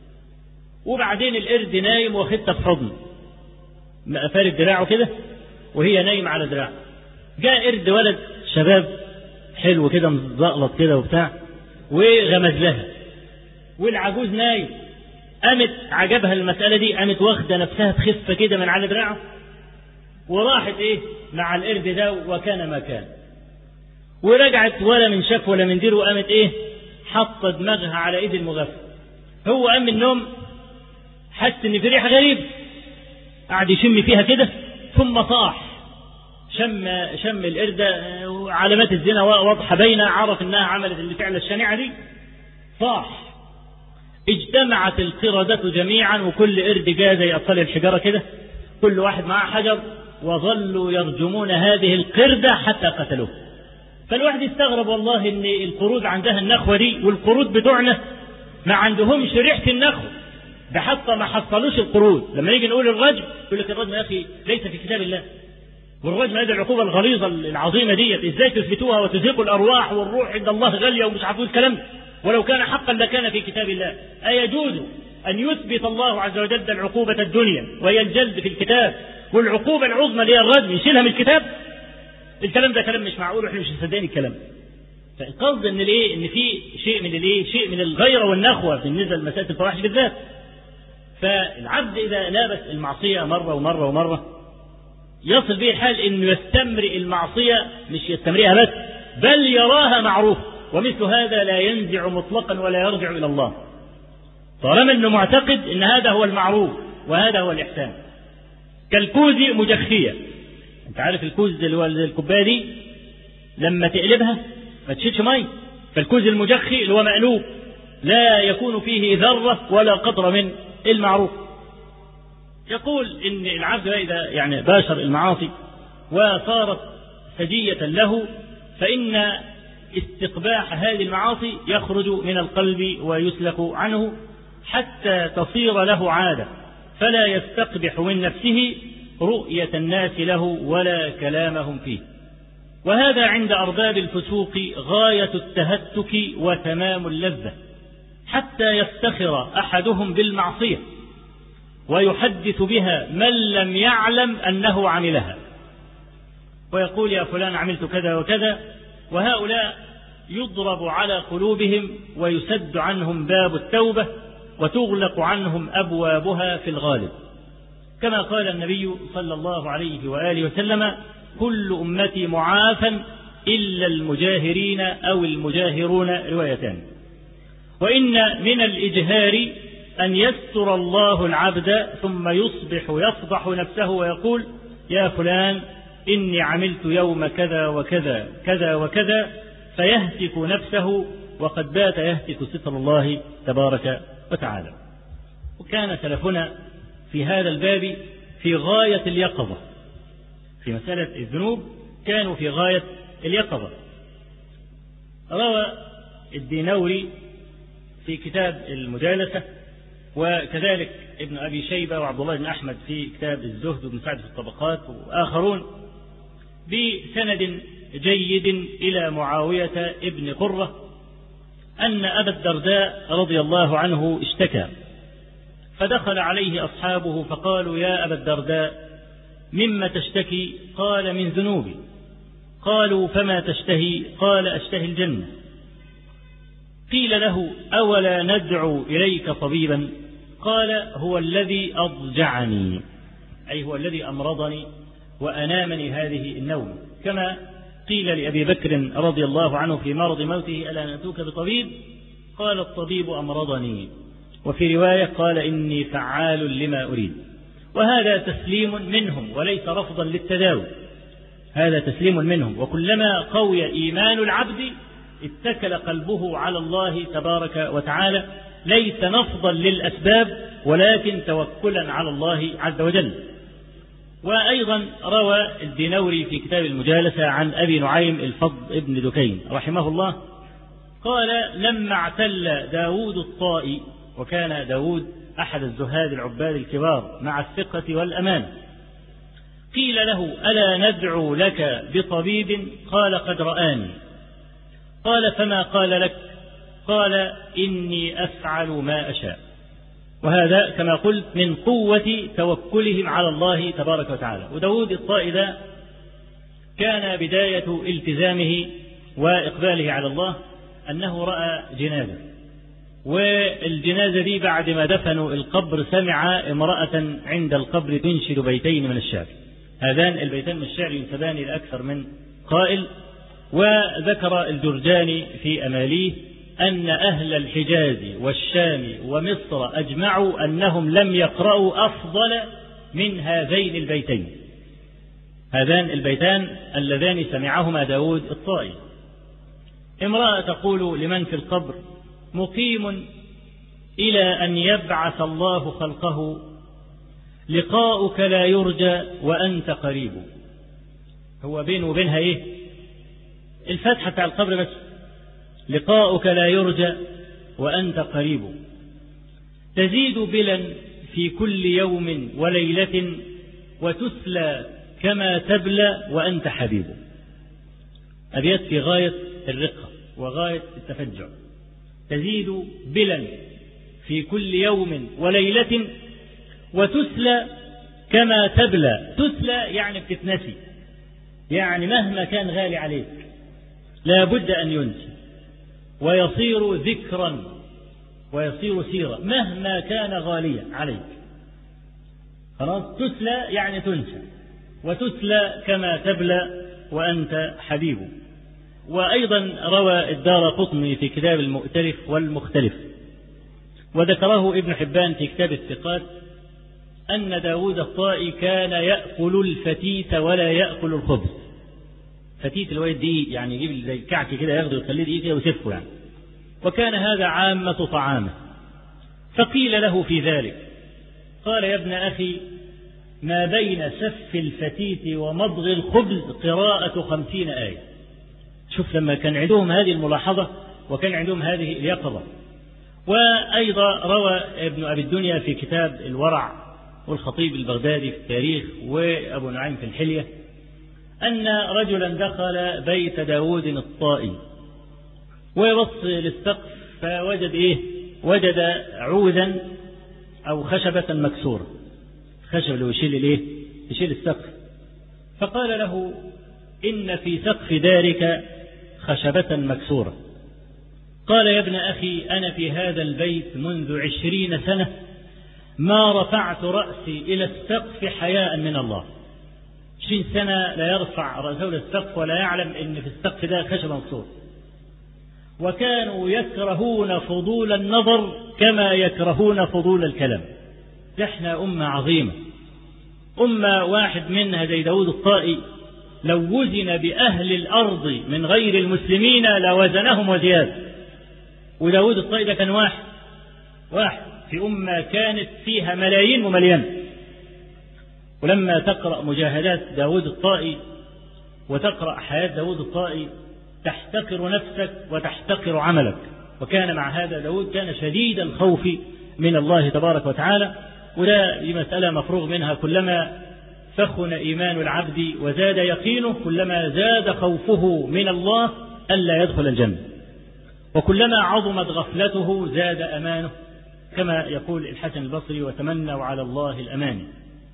وبعدين القرد نايم واخدها في حضنه فارد دراعه كده وهي نايم على دراعه، جاء قرد ولد شباب حلو كده مزقلط كده وبتاع وغمز لها، والعجوز نايم، قامت عجبها المسألة دي، قامت واخدة نفسها تخفة كده من على دراعه وراحت ايه مع القرد ده وكان ما كان، ورجعت ولا من شاف ولا من دير، وقامت ايه حط دماغها على ايد المغفل. هو قام من النوم حس ان في ريحه غريب، قعد يشم فيها كده ثم صاح، شم شم القردة علامات الزنا واضحه باينه، عرف انها عملت الفعل الشنيعه دي، صاح. اجتمعت القردة جميعا وكل قرد جاء زي اطفال الحجاره كده، كل واحد معاه حجر، وظلوا يرجمون هذه القردة حتى قتلوه. فالواحد يستغرب والله ان القرود عندها النخوة دي، والقرود بتوعنا ما عندهمش ريحة النخوة، ده حتى ما حصلوش القرود. لما يجي نقول الرجم يقول لك الرجم يا اخي ليس في كتاب الله، والرجم هذه العقوبة الغليظة العظيمة دي ازاي تثبتوها وتزيقوا الارواح والروح عند الله غالية ومش عارفين الكلام ده، ولو كان حقا لكان في كتاب الله. أيجوز أن يثبت الله عز وجل العقوبة الدنيا وهي الجلد في الكتاب، والعقوبة العظمى اللي هي الرجم يشيلها من الكتاب؟ الكلام ده كلام مش معقول واحنا مش مصدقين الكلام. فالقصد ان الايه ان في شيء من الايه شيء من الغيره والنخوه بالنسبه لمساله الفواحش بالذات. فالعبد اذا لابس المعصيه مره ومره ومره يصل به الحال انه يستمرئ المعصيه، مش يستمرئها بس بل يراها معروف، ومثل هذا لا ينزع مطلقا ولا يرجع الى الله طالما انه معتقد ان هذا هو المعروف وهذا هو الاحسان. كالكوز مجخيه، انت عارف الكوز اللي هو الكوبايه دي لما تقلبها ما تشيلش ميه، فالكوز المجخي اللي هو مقلوب لا يكون فيه ذره ولا قطره من المعروف. يقول ان العبد اذا يعني باشر المعاصي وصارت سجيه له، فان استقباح هذه المعاصي يخرج من القلب ويسلك عنه حتى تصير له عادة، فلا يستقبح من نفسه رؤية الناس له ولا كلامهم فيه. وهذا عند أرباب الفسوق غاية التهتك وتمام اللذة، حتى يفتخر أحدهم بالمعصية ويحدث بها من لم يعلم أنه عملها، ويقول يا فلان عملت كذا وكذا، وهؤلاء يضرب على قلوبهم ويسد عنهم باب التوبة وتغلق عنهم أبوابها في الغالب، كما قال النبي صلى الله عليه وآله وسلم: كل أمتي معافى إلا المجاهرين أو المجاهرون، روايتان. وإن من الإجهار أن يستر الله العبد ثم يصبح يفضح نفسه ويقول: يا فلان إني عملت يوم كذا وكذا كذا وكذا، فيهتك نفسه وقد بات يهتك ستر الله تبارك وتعالى. وكان سلفنا في هذا الباب في غاية اليقظة، في مسألة الذنوب كانوا في غاية اليقظة. روى الدينوري في كتاب المجالسة، وكذلك ابن أبي شيبة وعبد الله بن أحمد في كتاب الزهد وابن سعد في الطبقات وآخرون بسند جيد إلى معاوية ابن قرة أن أبا الدرداء رضي الله عنه اشتكى، فدخل عليه أصحابه فقالوا: يا أبا الدرداء مما تشتكي؟ قال: من ذنوبي. قالوا: فما تشتهي؟ قال: أشتهي الجنة. قيل له: أولا ندعو إليك طبيبا؟ قال: هو الذي أضجعني، أي هو الذي أمرضني وأنامني هذه النوم، كما قيل لأبي بكر رضي الله عنه في مرض موته: ألا نأتوك بطبيب؟ قال: الطبيب أمرضني. وفي رواية قال: إني فعال لما أريد. وهذا تسليم منهم وليس رفضا للتداوي، هذا تسليم منهم. وكلما قوي إيمان العبد اتكل قلبه على الله تبارك وتعالى، ليس نفضا للأسباب ولكن توكلا على الله عز وجل. وأيضا روى الدينوري في كتاب المجالسة عن أبي نعيم الفضل ابن دكين رحمه الله قال: لما اعتل داود الطائي، وكان داود أحد الزهاد العباد الكبار مع الثقة والأمان، قيل له: ألا ندعو لك بطبيب؟ قال: قد رآني. قال: فما قال لك؟ قال: إني أفعل ما أشاء. وهذا كما قلت من قوة توكلهم على الله تبارك وتعالى. وداود الطائي ذا كان بداية التزامه وإقباله على الله أنه رأى جنازة، والجنازة دي بعد ما دفنوا القبر سمع امرأة عند القبر تنشد بيتين من الشعر. هذان البيتين من الشعر ينسبان إلى أكثر من قائل. وذكر الجرجاني في أماليه أن أهل الحجاز والشام ومصر أجمعوا أنهم لم يقرأوا أفضل من هذين البيتين، هذان البيتان اللذان سمعهما داود الطائي. امرأة تقول لمن في القبر: مقيم إلى أن يبعث الله خلقه، لقاؤك لا يرجى وأنت قريب. هو بينه وبينها إيه؟ الفتحة بتاع القبر بس. لقاؤك لا يرجى وأنت قريب، تزيد بلا في كل يوم وليلة، وتسلى كما تبلى وأنت حبيب. أبيات في غاية الرقة وغاية التفجع. تزيد بلا في كل يوم وليلة، وتسلى كما تبلى. تسلى يعني بتتنسي، يعني مهما كان غالي عليك لا بد أن ينسى، ويصير ذكرا ويصير سيرة مهما كان غاليا عليك. خلاص، تسلى يعني تنسى، وتسلى كما تبلى وأنت حبيب. وأيضا روى الدارقطني في كتاب المؤتلف والمختلف، وذكره ابن حبان في كتاب الثقات، أن داود الطائي كان يأكل الفتيت ولا يأكل الخبز. فتيت الويد دي يعني يجيب زي كعك كده، ياخده ويخليه دي كده ويسفه يعني. وكان هذا عامة طعامه. فقيل له في ذلك، قال: يا ابن أخي، ما بين سف الفتيت ومضغ الخبز قراءة خمسين آية. شوف لما كان عندهم هذه الملاحظة وكان عندهم هذه اليقظة. وأيضا روى ابن أبي الدنيا في كتاب الورع، والخطيب البغدادي في التاريخ، وأبو نعيم في الحلية، أن رجلا دخل بيت داود الطائي ويبص للسقف فوجد إيه؟ وجد عودا أو خشبة مكسورة، خشب اللي يشيل الإيه؟ يشيل السقف. فقال له: إن في سقف دارك خشبة مكسورة. قال: يا ابن أخي، أنا في هذا البيت منذ عشرين سنة ما رفعت رأسي إلى السقف حياء من الله. عشرين سنة لا يرفع رأسه إلى السقف ولا يعلم إن في السقف ده خشب مكسور. وكانوا يكرهون فضول النظر كما يكرهون فضول الكلام. احنا أمة عظيمة، أمة واحد منها زي داود الطائي لو وزن بأهل الأرض من غير المسلمين لوزنهم وزيادة. وداود الطائي ده كان واحد واحد في أمة كانت فيها ملايين ومليان. ولما تقرأ مجاهدات داود الطائي وتقرأ حياة داود الطائي تحتقر نفسك وتحتقر عملك. وكان مع هذا داود كان شديد الخوف من الله تبارك وتعالى. ولا مسألة مفروغ منها، كلما سخن إيمان العبد وزاد يقينه كلما زاد خوفه من الله ألا يدخل الجنة، وكلما عظمت غفلته زاد أمانه، كما يقول الحسن البصري: وتمنوا على الله الأمان.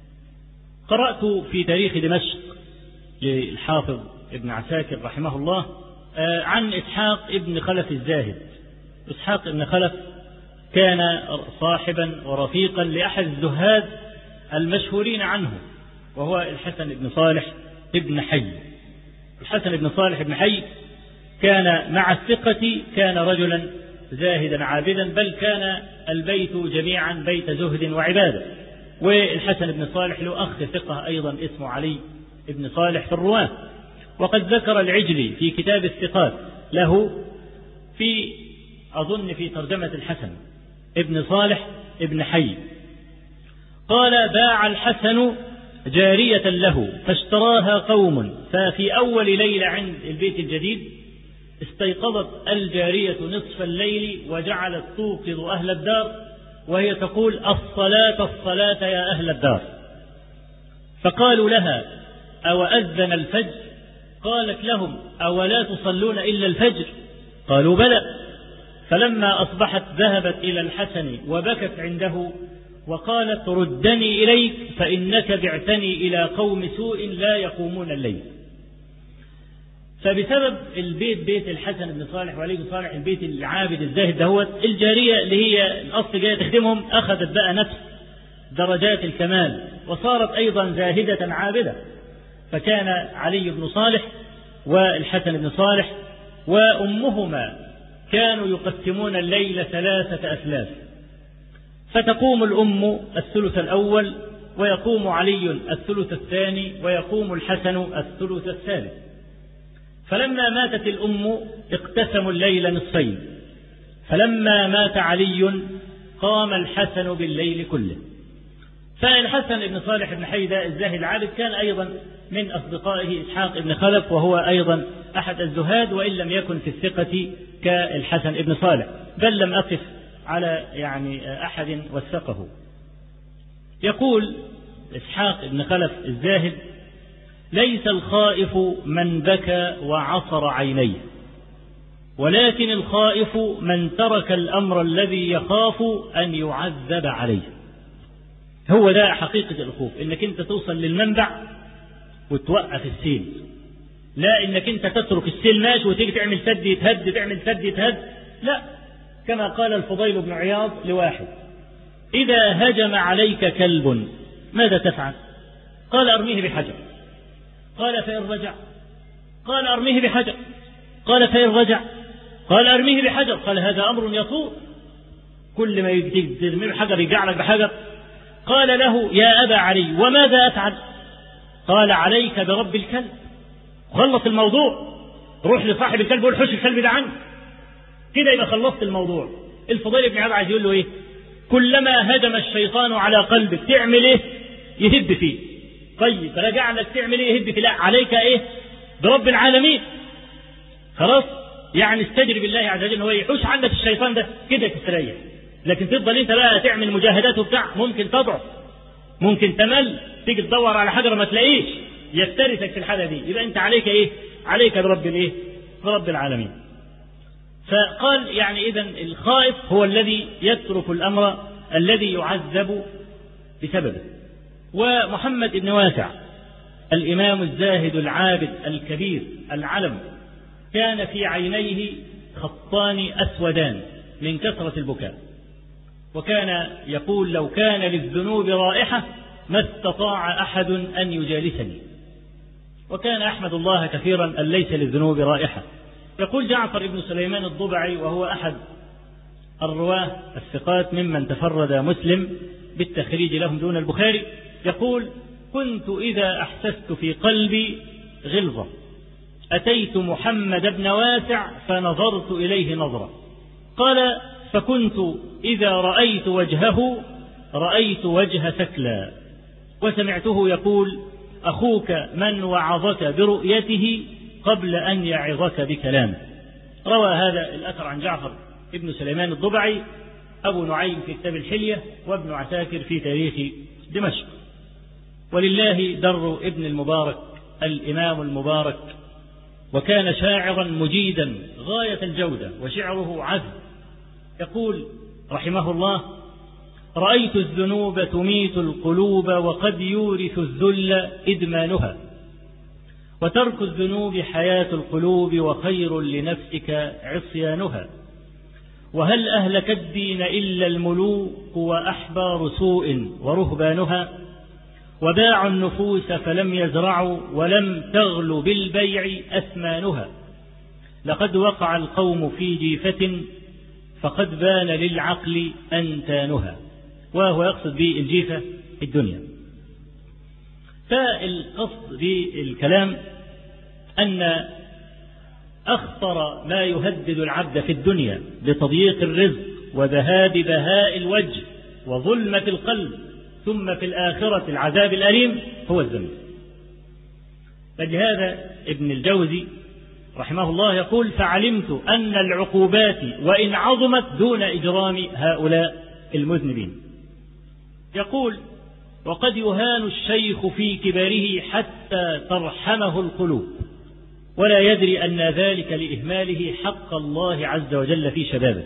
قرأت في تاريخ دمشق للحافظ ابن عساكر رحمه الله عن إسحاق ابن خلف الزاهد. إسحاق ابن خلف كان صاحبا ورفيقا لأحد الزهاد المشهورين عنه، وهو الحسن بن صالح ابن حي. الحسن بن صالح ابن حي كان مع الثقة كان رجلا زاهدا عابدا، بل كان البيت جميعا بيت زهد وعبادة. والحسن بن صالح له أخ ثقة أيضا اسمه علي بن صالح في الرواة. وقد ذكر العجلي في كتاب الثقات له في أظن في ترجمة الحسن ابن صالح ابن حي، قال: باع الحسن جارية له فاشتراها قوم، ففي أول ليلة عند البيت الجديد استيقظت الجارية نصف الليل وجعلت توقظ أهل الدار وهي تقول: الصلاة الصلاة يا أهل الدار. فقالوا لها: أو أذن الفجر؟ قالت لهم: أولا تصلون إلا الفجر؟ قالوا: بلى. فلما أصبحت ذهبت إلى الحسن وبكت عنده وقالت: ردني إليك فإنك بعتني إلى قوم سوء لا يقومون الليل. فبسبب البيت بيت الحسن بن صالح وعلي بن صالح البيت العابد الزاهد دهوت، الجارية اللي هي الأصل جاية تخدمهم أخذت بقى نفس درجات الكمال وصارت أيضا زاهدة عابدة. فكان علي بن صالح والحسن بن صالح وأمهما كانوا يقسمون الليل ثلاثة أثلاث، فتقوم الأم الثلث الأول ويقوم علي الثلث الثاني ويقوم الحسن الثلث الثالث. فلما ماتت الأم اقتسموا الليل نصفين، فلما مات علي قام الحسن بالليل كله. فالحسن بن صالح بن حي الزاهد العابد كان أيضا من أصدقائه إسحاق بن خلف، وهو أيضا أحد الزهاد وإن لم يكن في الثقة كالحسن بن صالح، بل لم أقف على يعني أحد وثقه. يقول إسحاق بن خلف الزاهد: ليس الخائف من بكى وعصر عينيه، ولكن الخائف من ترك الأمر الذي يخاف أن يعذب عليه. هو ده حقيقة الخوف، إنك أنت توصل للمنبع وتوقف السيل، لا إنك أنت تترك السيل ماشي وتيجي تعمل سد يتهد تعمل سد يتهد، لا. كما قال الفضيل بن عياض لواحد: إذا هجم عليك كلب ماذا تفعل؟ قال: أرميه بحجر. قال: فإن رجع؟ قال: أرميه بحجر. قال: فإن رجع؟ قال: أرميه بحجر. قال: هذا أمر يطول، كل ما ترميه بحجر يرجع لك بحجر. قال له: يا أبا علي وماذا أفعل؟ قال: عليك برب الكلب، خلص الموضوع، روح لصاحب الكلب وقول: حش الكلب ده عنك، كده يبقى خلصت الموضوع. الفضيل بن عياض عايز يقول له ايه؟ كلما هجم الشيطان على قلبك تعمل ايه؟ يهب فيه. طيب رجع لك تعمل ايه؟ يهب فيه. لا، عليك ايه؟ برب العالمين. خلاص يعني استجر بالله عز وجل هو يحوش عنك الشيطان ده كده تستريح. لكن تفضل انت بقى تعمل مجاهدات وبتاع، ممكن تضعف، ممكن تمل، تيجي تدور على حجر ما تلاقيش، يفترسك في الحالة دي. يبقى انت عليك ايه؟ عليك برب الايه؟ برب العالمين. فقال يعني اذا الخائف هو الذي يترك الامر الذي يعذب بسببه. ومحمد بن واسع الامام الزاهد العابد الكبير العلم كان في عينيه خطان اسودان من كثرة البكاء، وكان يقول لو كان للذنوب رائحة ما استطاع أحد أن يجالسني. وكان أحمد الله كثيرا أن ليس للذنوب رائحة. يقول جعفر بن سليمان الضبعي وهو أحد الرواه الثقات ممن تفرد مسلم بالتخريج لهم دون البخاري، يقول كنت إذا أحسست في قلبي غلظة أتيت محمد بن واسع فنظرت إليه نظرة، قال فكنت إذا رأيت وجهه رأيت وجه ثكلى، وسمعته يقول أخوك من وعظك برؤيته قبل أن يعظك بكلامه. روى هذا الأثر عن جعفر ابن سليمان الضبعي أبو نعيم في كتاب الحلية، وابن عساكر في تاريخ دمشق. ولله در ابن المبارك الإمام المبارك، وكان شاعرا مجيدا غاية الجودة وشعره عذب. يقول رحمه الله رأيت الذنوب تميت القلوب وقد يورث الذل إدمانها، وترك الذنوب حياة القلوب وخير لنفسك عصيانها، وهل أهلك الدين إلا الملوك وأحبار سوء ورهبانها، وباعوا النفوس فلم يزرعوا ولم تغل بالبيع أثمانها، لقد وقع القوم في جيفة فقد بان للعقل أنتانها. وهو يقصد بالجيفة الدنيا. فالقصد بالكلام أن أخطر ما يهدد العبد في الدنيا بتضييق الرزق وذهاب بهاء الوجه وظلمة القلب ثم في الآخرة العذاب الأليم هو الذنب. فلهذا ابن الجوزي رحمه الله يقول فعلمت أن العقوبات وإن عظمت دون إجرام هؤلاء المذنبين. يقول وقد يهان الشيخ في كبره حتى ترحمه القلوب ولا يدري أن ذلك لإهماله حق الله عز وجل في شبابه،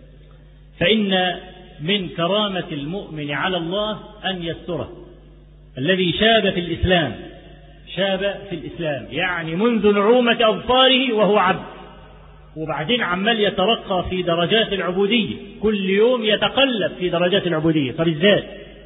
فإن من كرامة المؤمن على الله أن يستره. الذي شاب في الإسلام شاب في الإسلام يعني منذ نعومة أظفاره وهو عبد، وبعدين عمال يترقى في درجات العبودية، كل يوم يتقلب في درجات العبودية. طب ازاي؟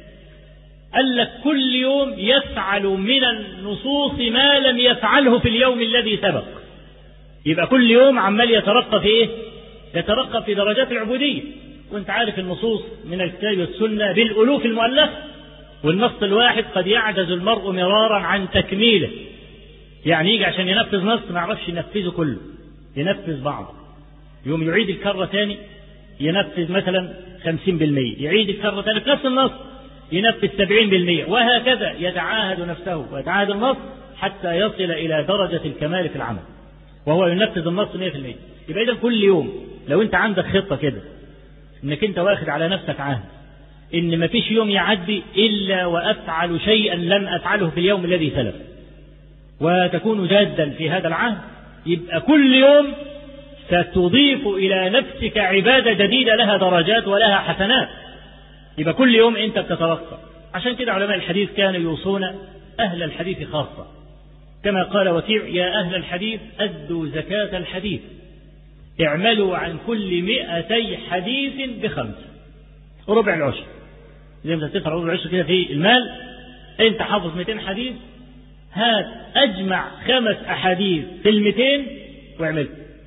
قال لك كل يوم يفعل من النصوص ما لم يفعله في اليوم الذي سبق. يبقى كل يوم عمال يترقى في ايه؟ يترقى في درجات العبودية. وانت عارف النصوص من الكتاب والسنة بالألوف المؤلفة، والنص الواحد قد يعجز المرء مرارا عن تكميله. يعني يجي عشان ينفذ نص ما يعرفش ينفذه كله، ينفذ بعضه، يوم يعيد الكرة ثاني ينفذ مثلا خمسين بالمئة، يعيد الكرة ثاني في نفس النص ينفذ سبعين بالمئة، وهكذا يتعاهد نفسه ويتعاهد النص حتى يصل إلى درجة الكمال في العمل وهو ينفذ النص مئة بالمئة. يبقى إذا كل يوم لو أنت عندك خطة كده إنك أنت واخد على نفسك عهد إن ما فيش يوم يعدي إلا وأفعل شيئا لم أفعله في اليوم الذي سلف، وتكون جادا في هذا العهد، يبقى كل يوم ستضيف إلى نفسك عبادة جديدة لها درجات ولها حسنات. يبقى كل يوم أنت بتترقى. عشان كده علماء الحديث كانوا يوصون أهل الحديث خاصة، كما قال وكيع يا أهل الحديث أدوا زكاة الحديث، اعملوا عن كل مئتي حديث بخمس، ربع العشر. زي ما تدفع ربع العشر كده في المال، أنت حافظ مئتين حديث، هات أجمع خمس أحاديث في المئتين واعمل.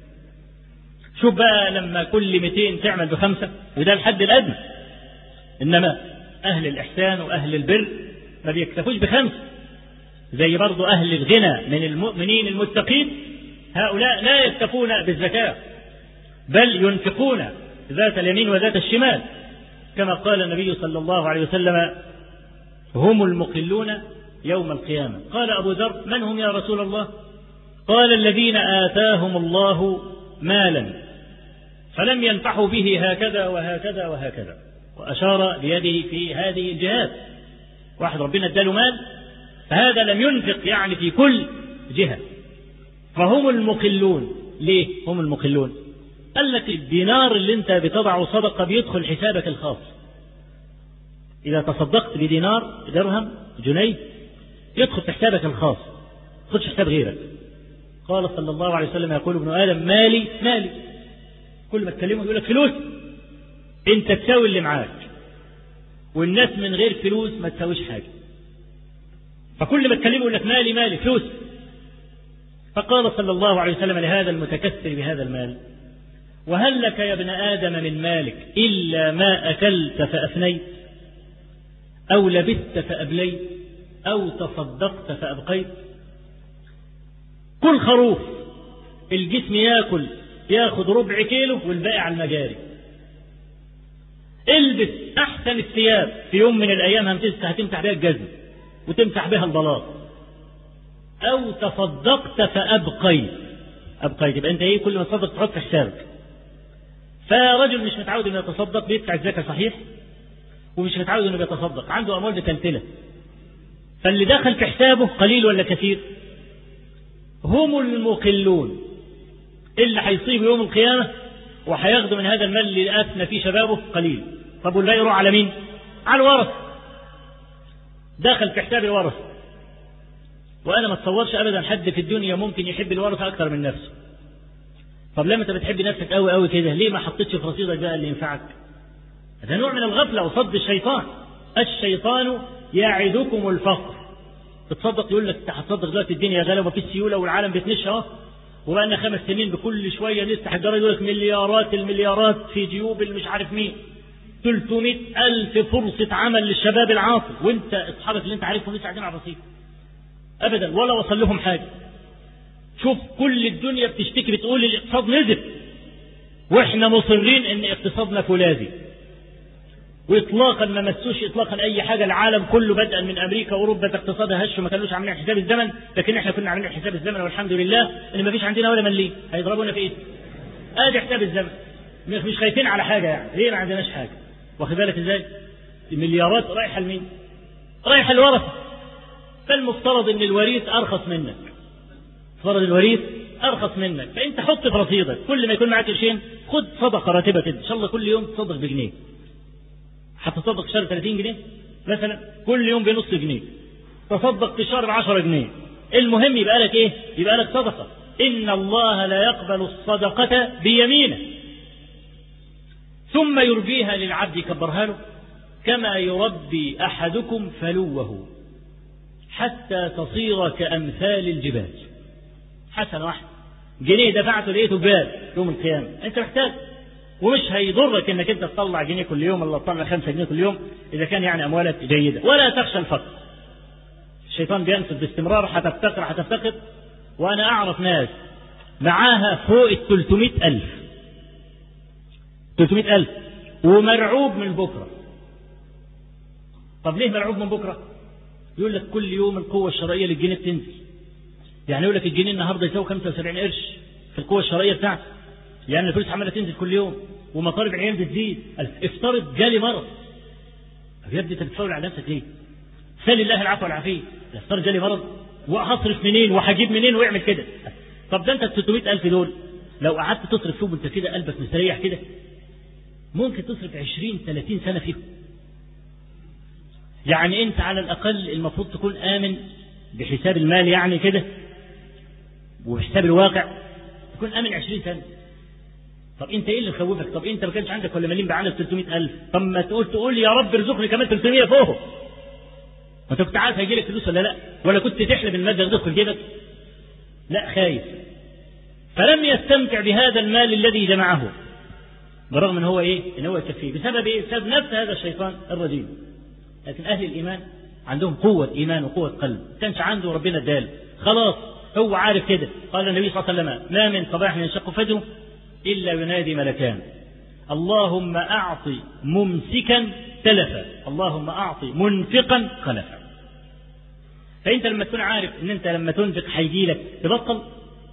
شوف بقى لما كل مئتين تعمل بخمسة، وده الحد الأدنى. إنما أهل الإحسان وأهل البر ما بيكتفوش بخمسة، زي برضو أهل الغنى من المؤمنين المتقين، هؤلاء لا يكتفون بالزكاة بل ينفقون ذات اليمين وذات الشمال، كما قال النبي صلى الله عليه وسلم هم المقلون يوم القيامة. قال أبو ذر من هم يا رسول الله؟ قال الذين آتاهم الله مالا فلم ينفعوا به هكذا وهكذا وهكذا، وأشار بيده في هذه الجهات. واحد ربنا اداله مال فهذا لم ينفق يعني في كل جهة، فهم المقلون. ليه هم المقلون؟ قال لك الدينار اللي انت بتضعه صدقة بيدخل حسابك الخاص. إذا تصدقت بدينار درهم جنيه يدخل في حسابك الخاص، ما تدخلش حساب غيرك. قال صلى الله عليه وسلم يقول ابن آدم مالي مالي، كل ما تكلمه يقول لك فلوس، انت تساوي اللي معاك، والناس من غير فلوس ما تساويش حاجة. فكل ما تكلمه يقول لك مالي مالي فلوس. فقال صلى الله عليه وسلم لهذا المتكثر بهذا المال وهل لك يا ابن آدم من مالك إلا ما أكلت فأفنيت أو لبست فأبليت أو تصدقت فأبقيت؟ كل خروف الجسم ياكل ياخد ربع كيلو والباقي على المجاري. البس أحسن الثياب، في يوم من الأيام هتمسح بها الجزم وتمسح بها البلاط. أو تصدقت فأبقيت، أبقيت يبقى أنت إيه كل ما تصدق تحط في حسابك. فرجل مش متعود إنه يتصدق بيدفع الزكاة صحيح، ومش متعود إنه بيتصدق، عنده أموال متلتلة، فاللي دخل في حسابه قليل ولا كثير؟ هم المقلون اللي هيصيب يوم القيامة وهياخدوا من هذا المال اللي أفنى فيه شبابه قليل. طب والباقي يروح على مين؟ على الورث. دخل في حساب الورث. وأنا ما اتصورش أبدا حد في الدنيا ممكن يحب الورثة أكثر من نفسه. طب لما أنت بتحب نفسك قوي قوي كده ليه ما حطيتش في رصيدك بقى اللي ينفعك؟ هذا نوع من الغفلة وصد الشيطان. الشيطان يعدكم الفقر. تتصدق يقول لك هتصدق دلوقتي الدنيا غالية وما فيش سيولة والعالم بيتنشى اهو، وبقى لنا خمس سنين بكل شوية نفتح الجرايد يقول لك مليارات المليارات في جيوب اللي مش عارف مين، ثلاثمائة ألف فرصة عمل للشباب العاطل، وانت اصحابك اللي انت عارفهم لسه قاعدين على الرصيد ابدا ولا وصل لهم حاجة. شوف كل الدنيا بتشتكي بتقول الاقتصاد نزل، واحنا مصرين ان اقتصادنا فولاذي، واطلاقا ما مسوش اطلاقا اي حاجه. العالم كله بدءا من امريكا واوروبا اقتصادها هش وما كانوش عاملين حساب الزمن، لكن احنا كنا عاملين حساب الزمن والحمد لله ان ما فيش عندنا ولا مليم هيضربونا في ايه. ادي حساب الزمن، مش خايفين على حاجه يعني، ليه ما عندناش حاجه. واخد بالك ازاي؟ المليارات رايحه لمين؟ رايحه للورثه. فالمفترض ان الوريث ارخص منك، فرض الوريث ارخص منك، فانت حط في رصيدك كل ما يكون معاك قرشين خد صدقه راتبه كده ان شاء الله كل يوم تصدق بجنيه. هتصدق شهر ثلاثين جنيه مثلا، كل يوم بنص جنيه، تصدق في شهر عشرة جنيه. المهم يبقى لك ايه؟ يبقى لك صدقه. ان الله لا يقبل الصدقه بيمينه ثم يربيها للعبد يكبرها له كما يربي احدكم فلوه حتى تصير كامثال الجبال. حسنه واحده جنيه دفعته لقيته جبال يوم القيامه. انت محتاج، ومش هيضرك انك انت تطلع جنيه كل يوم ولا تطلع خمسة جنيه كل يوم اذا كان يعني اموالك جيده. ولا تخشى الفقر. الشيطان بينسب باستمرار هتفتقر هتفتقر. وانا اعرف ناس معاها فوق ال ثلاثمائة ألف ثلاثمائة ألف ومرعوب من بكره. طب ليه مرعوب من بكره؟ يقول لك كل يوم القوه الشرائيه للجنيه بتنزل. يعني يقول لك الجنيه النهارده يساوي خمسة وسبعين قرش في القوه الشرائيه بتاعته، يعني الفلوس عماله تنزل كل يوم ومصاريف العيال بتزيد. افترض جالي مرض، يا ابني انت بتفاول على نفسك ليه؟ سال الله العفو والعافيه. افترض جالي مرض وهصرف منين وهجيب منين ويعمل كده. طب ده انت ال ثلاثمائة ألف دول لو قعدت تصرف فيهم انت كده قلبك مستريح كده ممكن تصرف عشرين ثلاثين سنه فيهم. يعني انت على الاقل المفروض تكون امن بحساب المال يعني كده وحساب الواقع تكون امن عشرين سنه. طب انت ايه اللي خوفك؟ طب انت ما كانش عندك ولا مليم بعانى ثلاثمائة ألف، طب ما تقول تقول يا رب ارزقني كمان ثلاثمائة فوقه. ما انت كنت عارف هيجي لك فلوس ولا لا؟ ولا كنت تحلم المال ده يدخل جيبك؟ لا، خايف. فلم يستمتع بهذا المال الذي جمعه برغم ان هو ايه؟ ان هو يكفيه. بسبب ايه؟ بسبب نفس هذا الشيطان الرجيم. لكن اهل الايمان عندهم قوه ايمان وقوه قلب، ما كانش عنده ربنا اداله خلاص هو عارف كده. قال النبي صلى الله عليه وسلم ما من صباح ينشق فجره إلا ينادي ملكان اللهم أعطي ممسكا تلفا اللهم أعطي منفقا خلفا. فأنت لما تكون عارف أن أنت لما تنفق هيجي لك تبطل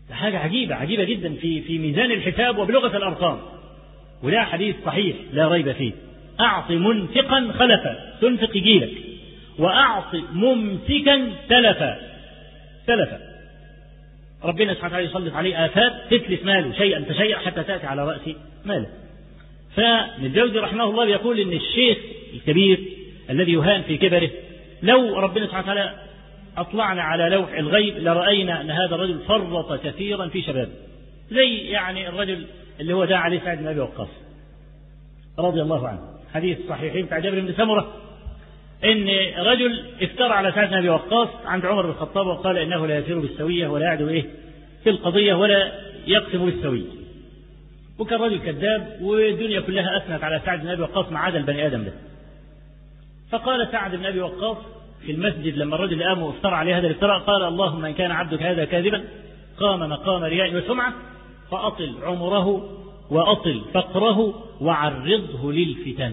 حاجة عجيبة عجيبة جدا في في ميزان الحساب وبلغة الأرقام. وده حديث صحيح لا ريب فيه. أعط منفقا خلفا، تنفق يجيلك، وأعط ممسكا تلفا تلفا. ربنا سبحانه وتعالى يسلط عليه آفات تتلف ماله شيئا فشيئا حتى تأتي على رأس ماله. فابن الجوزي رحمه الله يقول إن الشيخ الكبير الذي يهان في كبره لو ربنا سبحانه وتعالى أطلعنا على لوح الغيب لرأينا أن هذا الرجل فرط كثيرا في شبابه، زي يعني الرجل اللي هو دعا عليه سعد بن أبي وقاص رضي الله عنه. حديث صحيحين بتاع جابر بن سمرة إن رجل افترى على سعد بن أبي وقاص عند عمر بن الخطاب وقال إنه لا يسير بالسوية ولا يعدو إيه في القضية ولا يقسم بالسوية. وكان رجل كذاب والدنيا كلها أثنت على سعد بن أبي وقاص ما عدا البني آدم ده. فقال سعد بن أبي وقاص في المسجد لما الرجل قام وافترى عليه هذا الافتراء قال اللهم إن كان عبدك هذا كاذبا قام مقام رياء وسمعة فأطل عمره وأطل فقره وعرضه للفتن.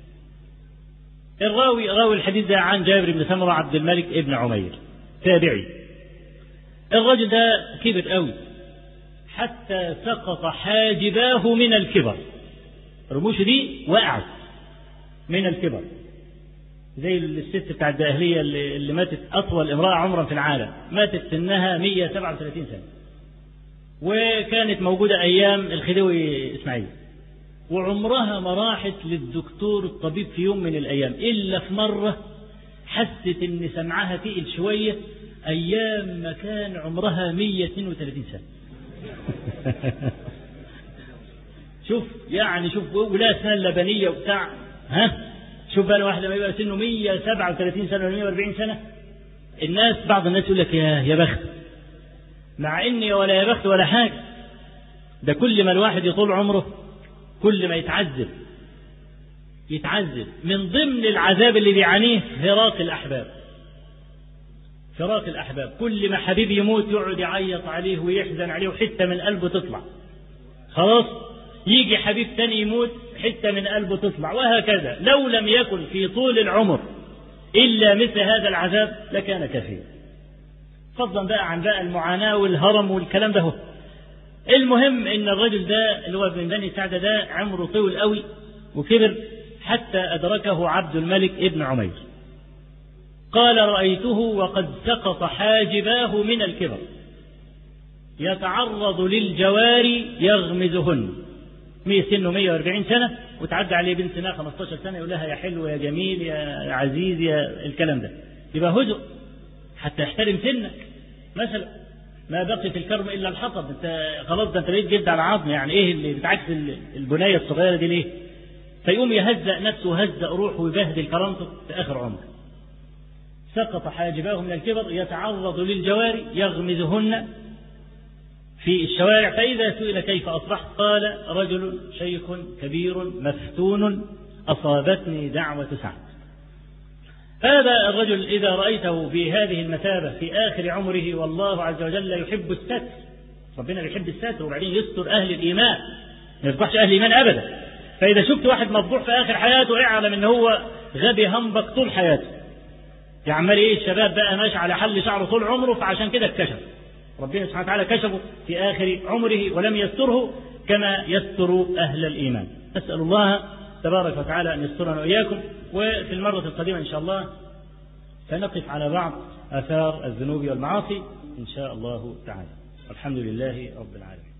الراوي راوي الحديث ده عن جابر بن سمرة عبد الملك ابن عمير تابعي. الرجل ده كبر قوي حتى سقط حاجباه من الكبر، رموشه دي وقعت من الكبر، زي الست بتاع الدقهلية اللي ماتت أطول امرأة عمرا في العالم، ماتت سنها مئة وسبعة وثلاثين سنة وكانت موجودة أيام الخديوي إسماعيل، وعمرها ما راحت للدكتور الطبيب في يوم من الأيام إلا في مرة حست إن سمعها تقل شوية أيام ما كان عمرها مئة واثنين وثلاثين سنة. شوف يعني شوف ولا سنة لبنية وبتاع ها شوف بقى واحدة ما يبقى سنه مئة وسبعة وثلاثين سنة ولا مئة وأربعين سنة. الناس بعض الناس يقول لك يا يا بخت، مع إني ولا يا بخت ولا حاجة، ده كل ما الواحد يطول عمره كل ما يتعذب يتعذب. من ضمن العذاب اللي بيعانيه فراق الأحباب، فراق الأحباب. كل ما حبيب يموت يقعد يعيط عليه ويحزن عليه وحتة من قلبه تطلع، خلاص يجي حبيب تاني يموت حتة من قلبه تطلع، وهكذا. لو لم يكن في طول العمر إلا مثل هذا العذاب لكان كافيا، فضلا بقى عن بقى المعاناة والهرم والكلام ده. هو المهم إن الرجل ده اللي هو ابن بني سعد ده عمره طويل قوي وكبر حتى أدركه عبد الملك ابن عمير. قال رأيته وقد سقط حاجباه من الكبر يتعرض للجواري يغمزهن، سنه مئة وأربعين سنة وتعدى عليه بنت سنة خمسة عشر سنة يقول لها يا حلو يا جميل يا عزيز يا الكلام ده، يبقى هزء حتى يحترم سنك مثلا. ما بقي في الكرم إلا الحطب، انت خلاص ده انت بقيت جلد على عظم، يعني ايه اللي بتعكس البناية الصغيرة دي ليه؟ فيقوم يهزأ نفسه وهزأ روحه ويبهدل كرامته في آخر عمره. سقط حاجباه من الكبر يتعرض للجواري يغمزهن في الشوارع، فإذا سئل كيف أصبحت قال رجل شيخ كبير مفتون أصابتني دعوة سعد. هذا الرجل إذا رأيته في هذه المثابة في آخر عمره والله عز وجل يحب الستر، ربنا يحب الستر وبعدين يستر أهل الإيمان، ما يفضحش أهل الإيمان أبدا. فإذا شفت واحد مفضوح في آخر حياته اعلم إن هو غبي همبك طول حياته، يعمل إيه الشباب بقى ماشي على حل شعره طول عمره، فعشان كده اتكشف ربنا سبحانه وتعالى كشفه في آخر عمره ولم يستره كما يستر أهل الإيمان. أسأل الله تبارك وتعالى أن يسترنا وإياكم. وفي المرة القادمة إن شاء الله سنقف على بعض آثار الذنوب والمعاصي إن شاء الله تعالى. الحمد لله رب العالمين.